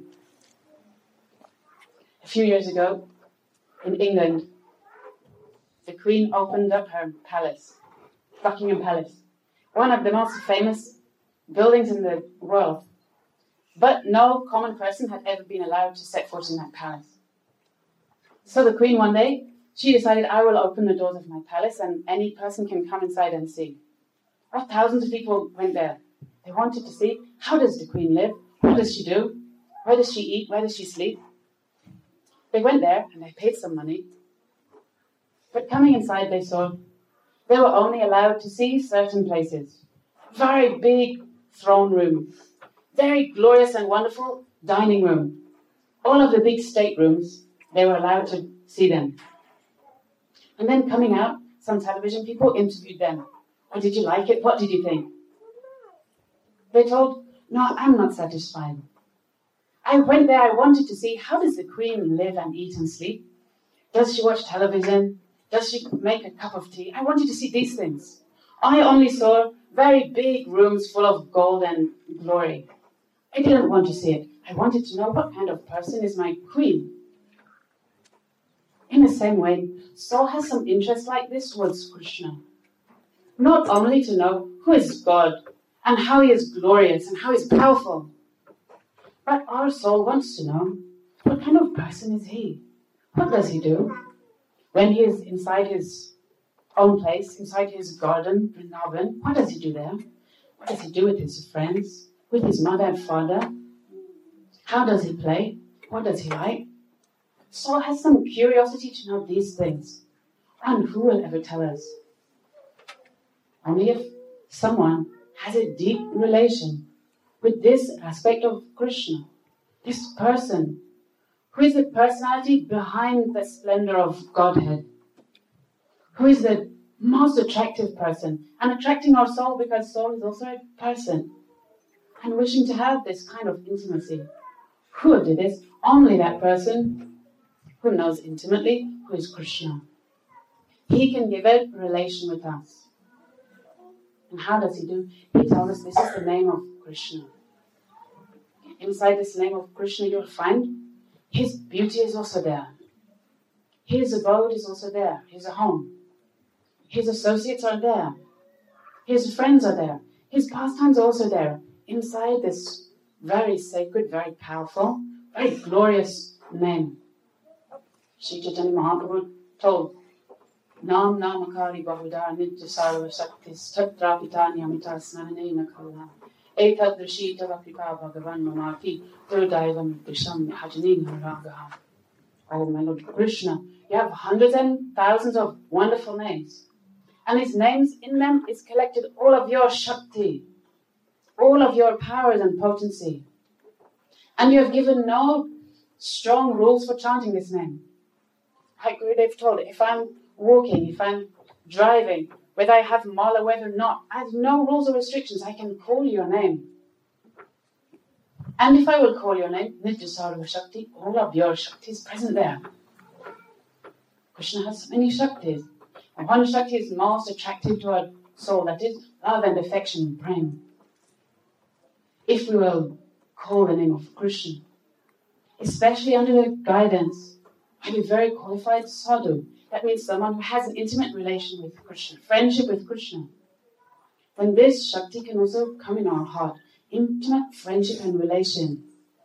A few years ago, in England, the Queen opened up her palace, Buckingham Palace, one of the most famous buildings in the world. But no common person had ever been allowed to set foot in that palace. So the Queen one day, she decided, I will open the doors of my palace and any person can come inside and see. Well, thousands of people went there. They wanted to see, how does the Queen live? What does she do? Where does she eat? Where does she sleep? They went there and they paid some money. But coming inside, they saw they were only allowed to see certain places. Very big throne room. Very glorious and wonderful dining room. All of the big staterooms, they were allowed to see them. And then coming out, some television people interviewed them. Oh, did you like it? What did you think? They told, no, I'm not satisfied. I went there, I wanted to see, how does the queen live and eat and sleep? Does she watch television? Does she make a cup of tea? I wanted to see these things. I only saw very big rooms full of gold and glory. I didn't want to see it. I wanted to know what kind of person is my queen. In the same way, Saul has some interest like this towards Krishna. Not only to know who is God and how he is glorious and how he is powerful, but our soul wants to know, what kind of person is he? What does he do? When he is inside his own place, inside his garden, Vrindavan, what does he do there? What does he do with his friends, with his mother and father? How does he play? What does he like? Saul has some curiosity to know these things. And who will ever tell us? Only if someone has a deep relation with this aspect of Krishna, this person, who is the personality behind the splendor of Godhead, who is the most attractive person, and attracting our soul because soul is also a person, and wishing to have this kind of intimacy. Who will do this? Only that person who knows intimately who is Krishna. He can give a relation with us. And how does he do? He tells us this is the name of Krishna. Inside this name of Krishna you'll find his beauty is also there. His abode is also there. His home. His associates are there. His friends are there. His pastimes are also there. Inside this very sacred, very powerful, very glorious name. Sri Chaitanya Mahaprabhu told, Nam namakari bahudar nitya sarva shaktis tatra pitani amita snananena kalna etad drishita vakripa bhagavan mamati durdaivam drisham hajanina ragaha. Oh my Lord Krishna, you have hundreds and thousands of wonderful names. And his names, in them is collected all of your Shakti, all of your powers and potency. And you have given no strong rules for chanting this name. Like Gurudev told, if I'm walking, if I'm driving, whether I have mala, whether not, I have no rules or restrictions. I can call your name. And if I will call your name, Nitya Sarva Shakti, all of your Shakti is present there. Krishna has so many Shaktis. And one Shakti is most attractive to our soul, that is love and affection and prema. If we will call the name of Krishna, especially under the guidance of a very qualified sadhu, that means someone who has an intimate relation with Krishna, friendship with Krishna, then this Shakti can also come in our heart. Intimate friendship and relation.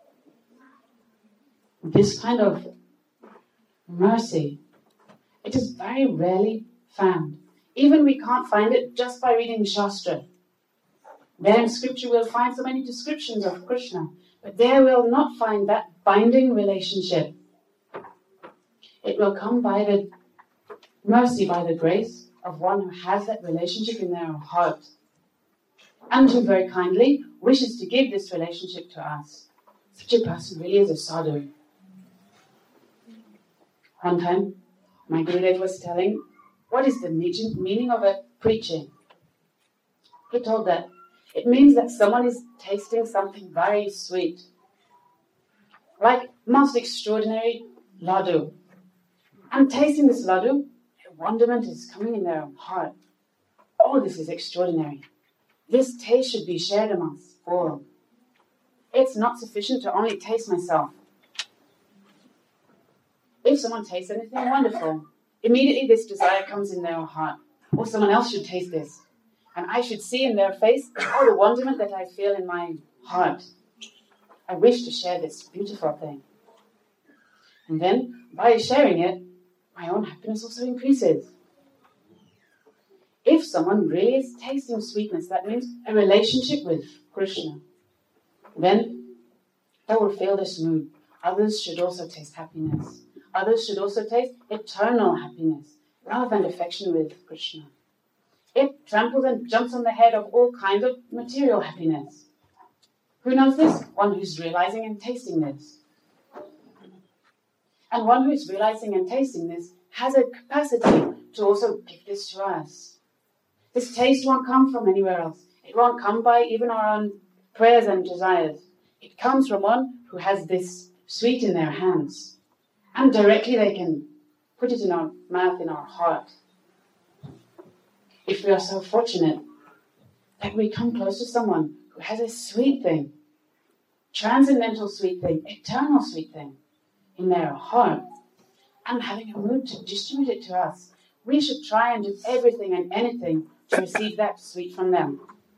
This kind of mercy, it is very rarely found. Even we can't find it just by reading Shastra. There in scripture we'll find so many descriptions of Krishna, but there we'll not find that binding relationship. It will come by the mercy, by the grace of one who has that relationship in their heart, and who very kindly wishes to give this relationship to us. Such a person really is a sadhu. One time, my Gurudev was telling, what is the meaning of a preaching? He told that it means that someone is tasting something very sweet, like most extraordinary laddu. And tasting this laddu, a wonderment is coming in their heart. Oh, this is extraordinary. This taste should be shared amongst all. It's not sufficient to only taste myself. If someone tastes anything wonderful, immediately this desire comes in their heart. Or someone else should taste this. And I should see in their face all the wonderment that I feel in my heart. I wish to share this beautiful thing. And then, by sharing it, my own happiness also increases. If someone really is tasting sweetness, that means a relationship with Krishna. Then that will feel this mood. Others should also taste happiness. Others should also taste eternal happiness, love and affection with Krishna. It tramples and jumps on the head of all kinds of material happiness. Who knows this? One who's realizing and tasting this. And one who's realizing and tasting this has a capacity to also give this to us. This taste won't come from anywhere else. It won't come by even our own prayers and desires. It comes from one who has this sweet in their hands. And directly they can put it in our mouth, in our heart. If we are so fortunate that we come close to someone who has a sweet thing, transcendental sweet thing, eternal sweet thing in their heart, and having a mood to distribute it to us, we should try and do everything and anything to receive that sweet from them.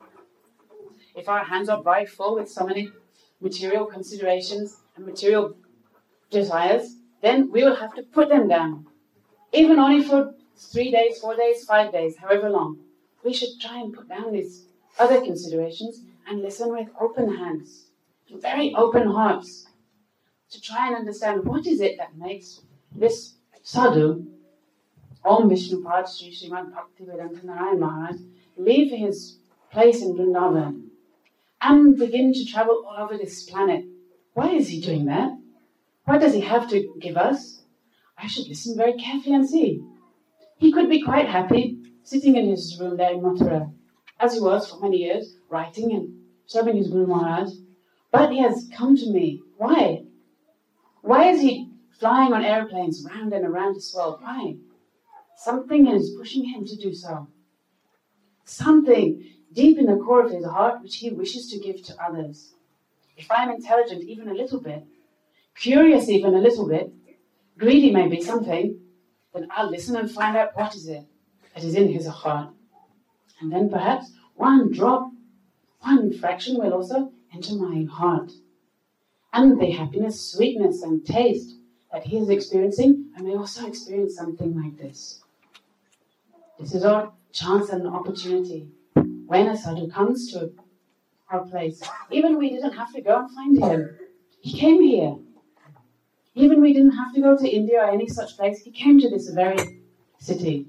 If our hands are very full with so many material considerations and material desires, then we will have to put them down. Even only for three days, four days, five days, however long. We should try and put down these other considerations and listen with open hands, very open hearts, to try and understand what is it that makes this sadhu, Om Vishnupad Sri Srimad Bhaktivedanta Narayan Maharaj, leave his place in Vrindavan and begin to travel all over this planet. Why is he doing that? What does he have to give us? I should listen very carefully and see. He could be quite happy sitting in his room there in Mathura, as he was for many years, writing and serving his Guru Maharaj. But he has come to me. Why? Why is he flying on airplanes round and around this world? Why? Something is pushing him to do so. Something deep in the core of his heart which he wishes to give to others. If I'm intelligent even a little bit, curious even a little bit, greedy maybe something, then I'll listen and find out what is it that is in his heart. And then perhaps one drop, one fraction will also enter my heart. And the happiness, sweetness and taste that he is experiencing, I may also experience something like this. This is our chance and opportunity. When a sadhu comes to our place, even we didn't have to go and find him. He came here. Even we didn't have to go to India or any such place. He came to this very city.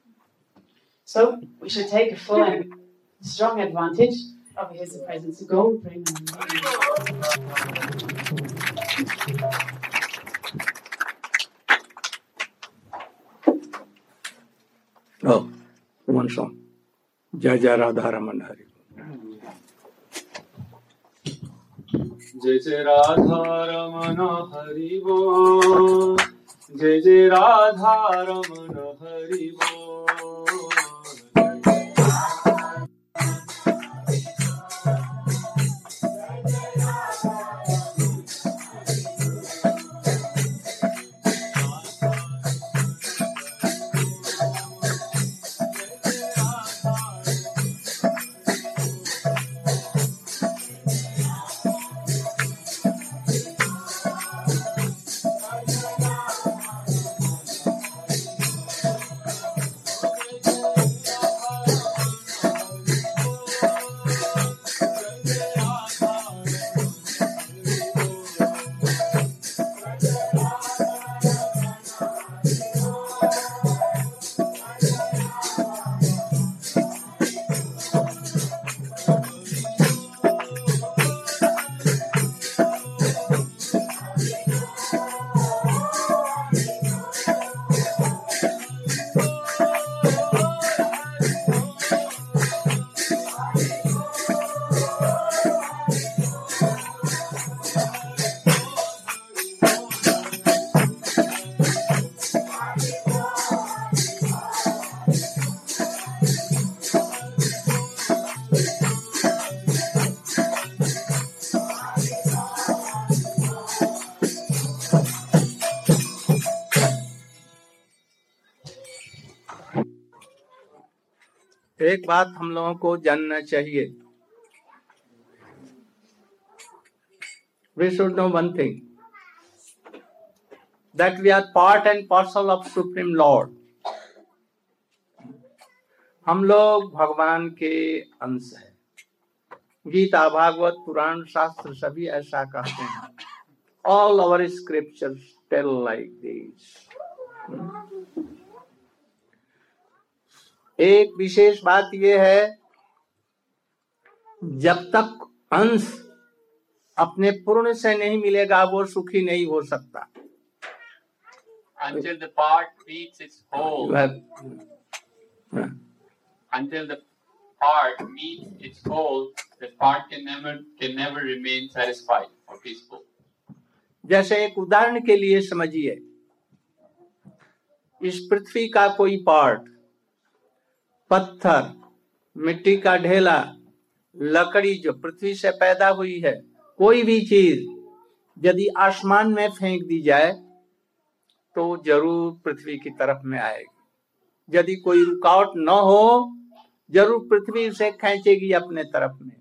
So we should take a full and strong advantage of his presence. Go bring him. Oh, one song. Jai Jai Radha Raman Hari. जय जय राधा रमन हरि बोल, जय जय राधा रमन हरि बोल। एक बात हम लोगों को जानना चाहिए. We should know one thing, that we are part and parcel of Supreme Lord. हम लोग भगवान के अंश हैं. गीता, भागवत, पुराण, शास्त्र सभी ऐसा कहते हैं। All our scriptures tell like this. एक विशेष बात यह है, जब तक अंश अपने पूर्ण से नहीं मिलेगा वो सुखी नहीं हो सकता। Until the part meets its whole, You have- until the part meets its whole, the part can never can never remain satisfied or peaceful. जैसे एक उदाहरण के लिए समझिए, इस पृथ्वी का कोई पार्ट, पत्थर, मिट्टी का ढेला, लकड़ी जो पृथ्वी से पैदा हुई है, कोई भी चीज यदि आसमान में फेंक दी जाए तो जरूर पृथ्वी की तरफ में आएगी। यदि कोई रुकावट न हो, जरूर पृथ्वी उसे खींचेगी अपने तरफ में।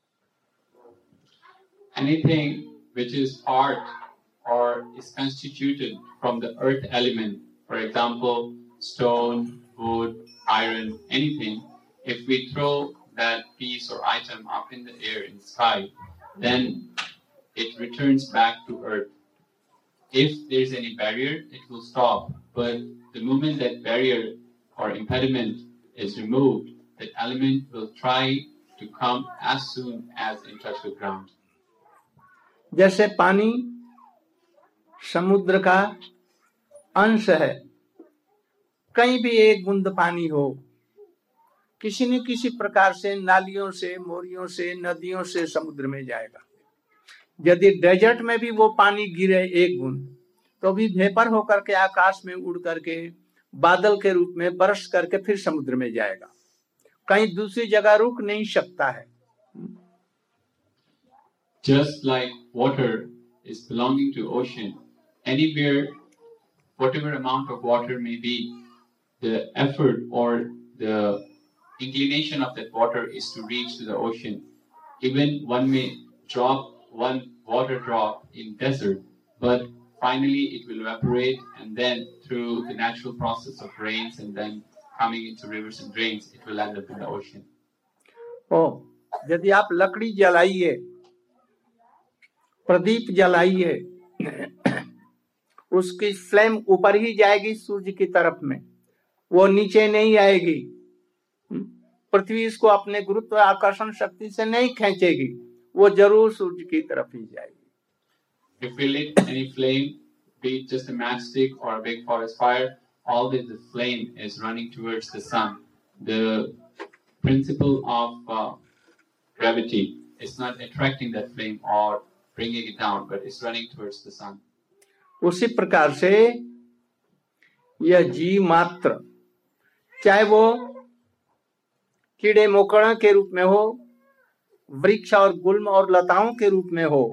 Anything which is part or is constituted from the earth element, for example, stone, wood, iron, anything, if we throw that piece or item up in the air in the sky, then it returns back to earth. If there's any barrier, it will stop. But the moment that barrier or impediment is removed, that element will try to come as soon as in touch with ground. जैसे पानी समुद्र का अंश है, कहीं भी एक बूंद पानी हो, किसी न किसी प्रकार से नालियों से, मोरियों से, नदियों से समुद्र में जाएगा। यदि डेजर्ट में भी वो पानी गिरे एक बूंद, तो भी वेपर होकर के आकाश में उड़ करके बादल के रूप में बरस करके फिर समुद्र में जाएगा, कहीं दूसरी जगह रुक नहीं सकता है। Just like water is belonging to ocean, anywhere, whatever amount of water may be, the effort or the inclination of that water is to reach to the ocean. Even one may drop one water drop in desert, but finally it will evaporate, and then through the natural process of rains and then coming into rivers and drains, it will end up in the ocean. ओ, यदि आप लकड़ी जलाइए, प्रदीप जलाइए, उसकी flame ऊपर ही जाएगी सूर्य की तरफ में, वो नीचे नहीं आएगी। पृथ्वी इसको अपने गुरुत्व आकर्षण शक्ति से नहीं खींचेगी, वो जरूर सूर्य की तरफ ही जाएगी। If we lit any flame, be it just a matchstick or a big forest fire, all that the flame is running towards the sun. The principle of uh, gravity is not attracting that flame or bringing it down, but it's running towards the sun. उसी प्रकार से यह जीव मात्र, चाहे वो कीड़े मकोड़ा के रूप में हो, वृक्ष और गुल्म और लताओं के रूप में हो,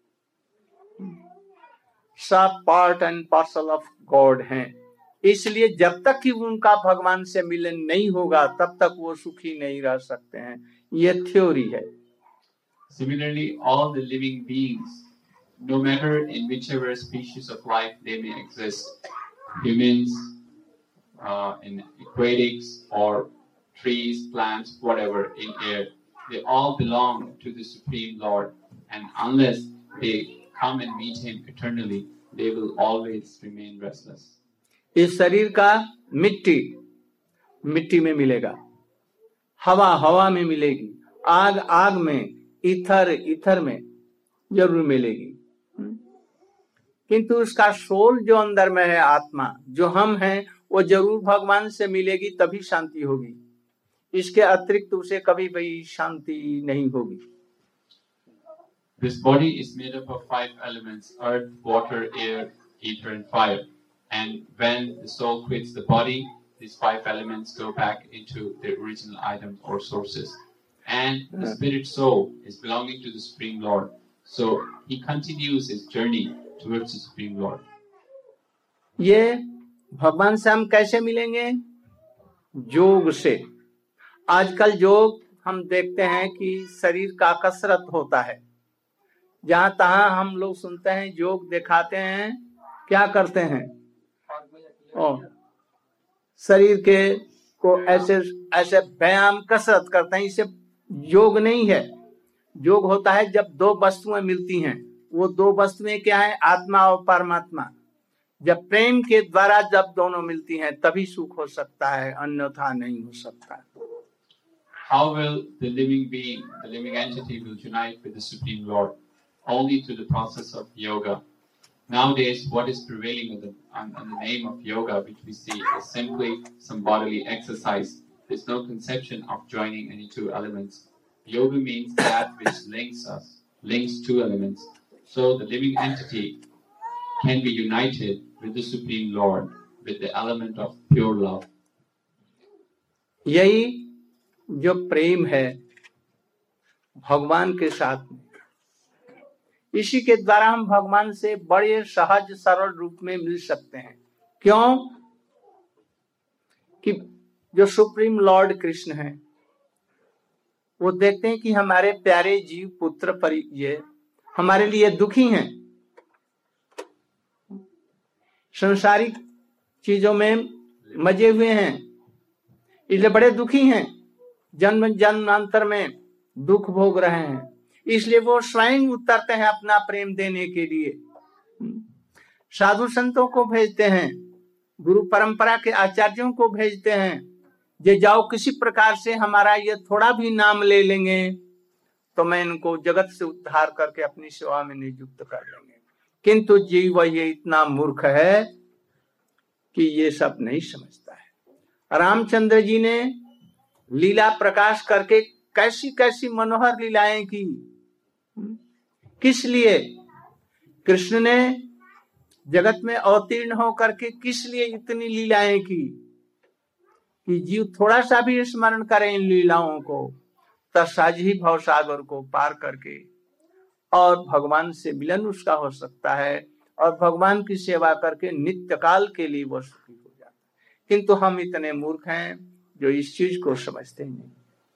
सब part and parcel of God हैं। इसलिए जब तक कि उनका भगवान से मिलन नहीं होगा, तब तक वो सुखी नहीं रह सकते हैं। ये थ्योरी है। Similarly, all the living beings, no matter in whichever species of life they may exist, humans, uh, in aquatics or trees, plants, whatever, in air, they all belong to the Supreme Lord, and unless they come and meet Him eternally, they will always remain restless. इस शरीर का मिट्टी मिट्टी में मिलेगा, हवा हवा में मिलेगी, आग आग में, इथर इथर में जरूर मिलेगी, किंतु उसका सोल जो अंदर में है, आत्मा जो हम हैं, वो जरूर भगवान से मिलेगी, तभी शांति होगी। इसके अतिरिक्त उसे कभी भी शांति नहीं होगी। This body is made up of five elements: earth, water, air, ether, and fire. And when the soul quits the body, these five elements go back into their original items or sources. And the spirit soul is belonging to the Supreme Lord. So he continues his journey towards the Supreme Lord. ये भगवान से हम कैसे मिलेंगे? योग से। आजकल योग हम देखते हैं कि शरीर का कसरत होता है, जहां तहां हम लोग सुनते हैं, योग दिखाते हैं, क्या करते हैं? ओ, शरीर के को ऐसे ऐसे व्यायाम कसरत करते हैं। इसे योग नहीं है। योग होता है जब दो वस्तुएं मिलती हैं। वो दो वस्तुएं क्या है? आत्मा और परमात्मा। जब प्रेम के द्वारा जब दोनों मिलती हैं तभी सुख हो सकता है, अन्यथा नहीं हो सकता। How will the living being, the living entity, will unite with the Supreme Lord? Only through the process of yoga. Nowadays, what is prevailing in the, on, on the name of yoga, which we see, is simply some bodily exercise. There's no conception of joining any two elements. Yoga means that which links us, links two elements. So the living entity can be united with the Supreme Lord, with the element of pure love. यही जो प्रेम है भगवान के साथ में, इसी के द्वारा हम भगवान से बड़े सहज सरल रूप में मिल सकते हैं। क्यों? कि जो सुप्रीम लॉर्ड कृष्ण है वो देखते हैं कि हमारे प्यारे जीव पुत्र पर ये हमारे लिए दुखी हैं, संसारिक चीजों में मजे हुए हैं, इसलिए बड़े दुखी हैं, जन्म जन्मांतर में दुख भोग रहे हैं। इसलिए वो स्वयं उतरते हैं अपना प्रेम देने के लिए, साधु संतों को भेजते हैं, गुरु परंपरा के आचार्यों को भेजते हैं, जे जाओ किसी प्रकार से हमारा ये थोड़ा भी नाम ले लेंगे तो मैं इनको जगत से उद्धार करके अपनी सेवा में नियुक्त कर लेंगे। किंतु जीव ये इतना मूर्ख है कि ये सब नहीं समझता है। रामचंद्र जी ने लीला प्रकाश करके कैसी कैसी मनोहर लीलाएं की। किस लिए? कृष्ण ने जगत में अवतीर्ण होकर के किस लिए इतनी लीलाएं की कि जीव थोड़ा सा भी स्मरण करे इन लीलाओं को, तत्साज ही भवसागर को पार करके और भगवान से मिलन उसका हो सकता है और भगवान की सेवा करके नित्य काल के लिए वो सुखी हो जाता है। किंतु हम इतने मूर्ख हैं जो इस चीज को समझते नहीं।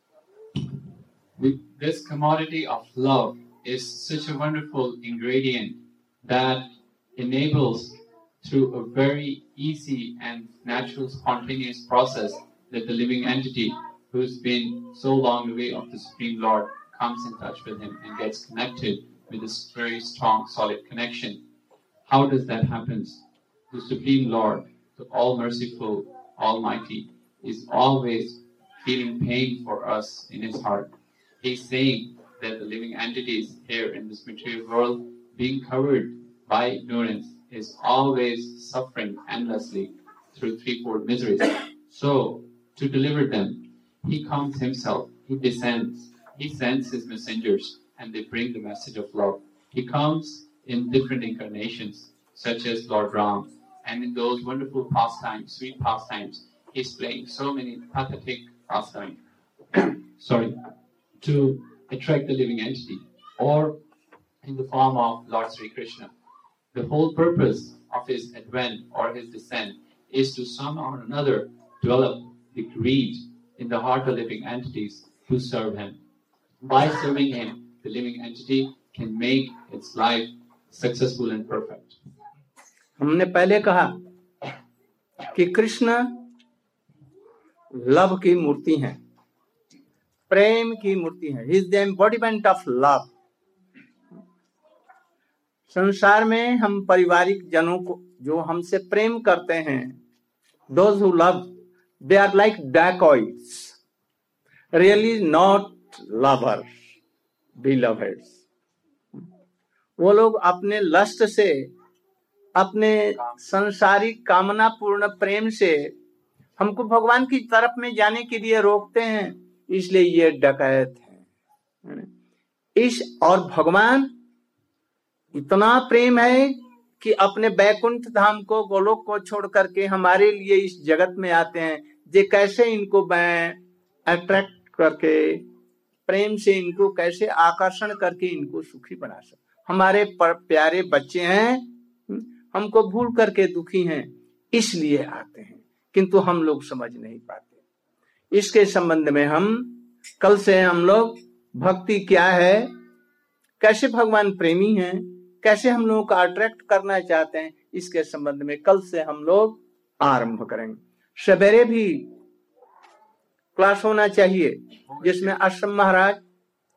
This commodity of love is such a wonderful ingredient that enables, through a very easy and natural spontaneous process, that the living entity who's been so long away of the Supreme Lord comes in touch with him and gets connected with this very strong, solid connection. How does that happen? The Supreme Lord, the All-Merciful, Almighty, is always feeling pain for us in his heart. He's saying that the living entities here in this material world, being covered by ignorance, is always suffering endlessly through threefold miseries. So, to deliver them, he comes himself, he descends, he sends his messengers, and they bring the message of love. He comes in different incarnations, such as Lord Ram, and in those wonderful pastimes, sweet pastimes, he's playing so many pathetic pastimes, sorry, to attract the living entity, or in the form of Lord Sri Krishna. The whole purpose of his advent or his descent is to somehow or another develop the greed in the heart of living entities to serve him. By serving him, the living entity can make its life successful and perfect. हमने पहले कहा कि Krishna love की मूर्ति हैं, प्रेम की मूर्ति है। He is the embodiment of love. संसार में हम पारिवारिक जनों को जो हमसे प्रेम करते हैं, those who love, they are like dacoits, really not lovers, beloveds. वो लोग अपने लस्ट से, अपने संसारिक कामना पूर्ण प्रेम से हमको भगवान की तरफ में जाने के लिए रोकते हैं, इसलिए ये डकैत हैं। इस और भगवान इतना प्रेम है कि अपने बैकुंठ धाम को, गोलोक को छोड़ करके हमारे लिए इस जगत में आते हैं। जे कैसे इनको मैं अट्रैक्ट करके प्रेम से इनको कैसे आकर्षण करके इनको सुखी बना सकते। हमारे प्यारे बच्चे हैं, हमको भूल करके दुखी हैं, इसलिए आते हैं, किंतु हम लोग समझ नहीं पाते। इसके संबंध में हम कल से हम लोग भक्ति क्या है, कैसे भगवान प्रेमी हैं, कैसे हम लोगों को अट्रैक्ट करना चाहते हैं, इसके संबंध में कल से हम लोग आरंभ करेंगे। सवेरे भी क्लास होना चाहिए जिसमें आश्रम महाराज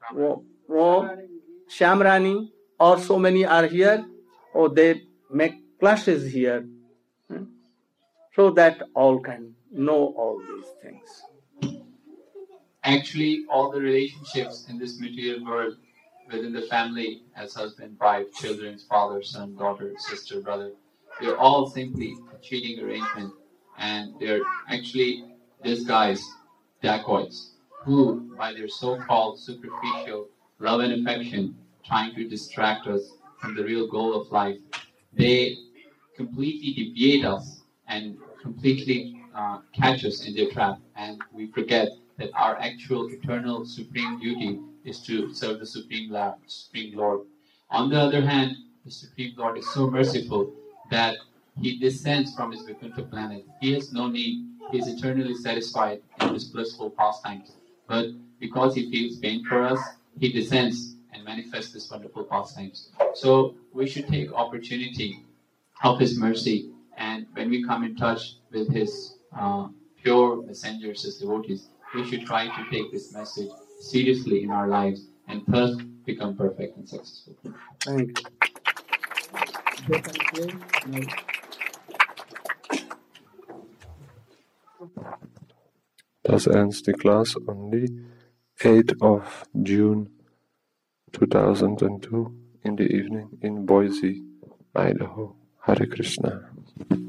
wo, wo Shamrani or so many are here, or they make classes here, hmm, so that all can know all these things. Actually, all the relationships in this material world within the family, as husband, wife, children, father, son, daughter, sister, brother, they're all simply a cheating arrangement, and they're actually disguised dacoits who, by their so-called superficial love and affection, trying to distract us from the real goal of life, they completely deviate us and completely uh, catch us in their trap, and we forget that our actual eternal supreme duty is to serve the Supreme Lord. Supreme Lord. On the other hand, the Supreme Lord is so merciful that He descends from His Vaikuntha planet. He has no need. He is eternally satisfied in His blissful pastimes. But because He feels pain for us, He descends and manifests this wonderful pastimes. So we should take opportunity of His mercy, and when we come in touch with His uh, pure messengers as devotees, we should try to take this message seriously in our lives and thus become perfect and successful. Thank you. Das ends the class on the eighth of June two thousand two in the evening in Boise, Idaho. Hare Krishna.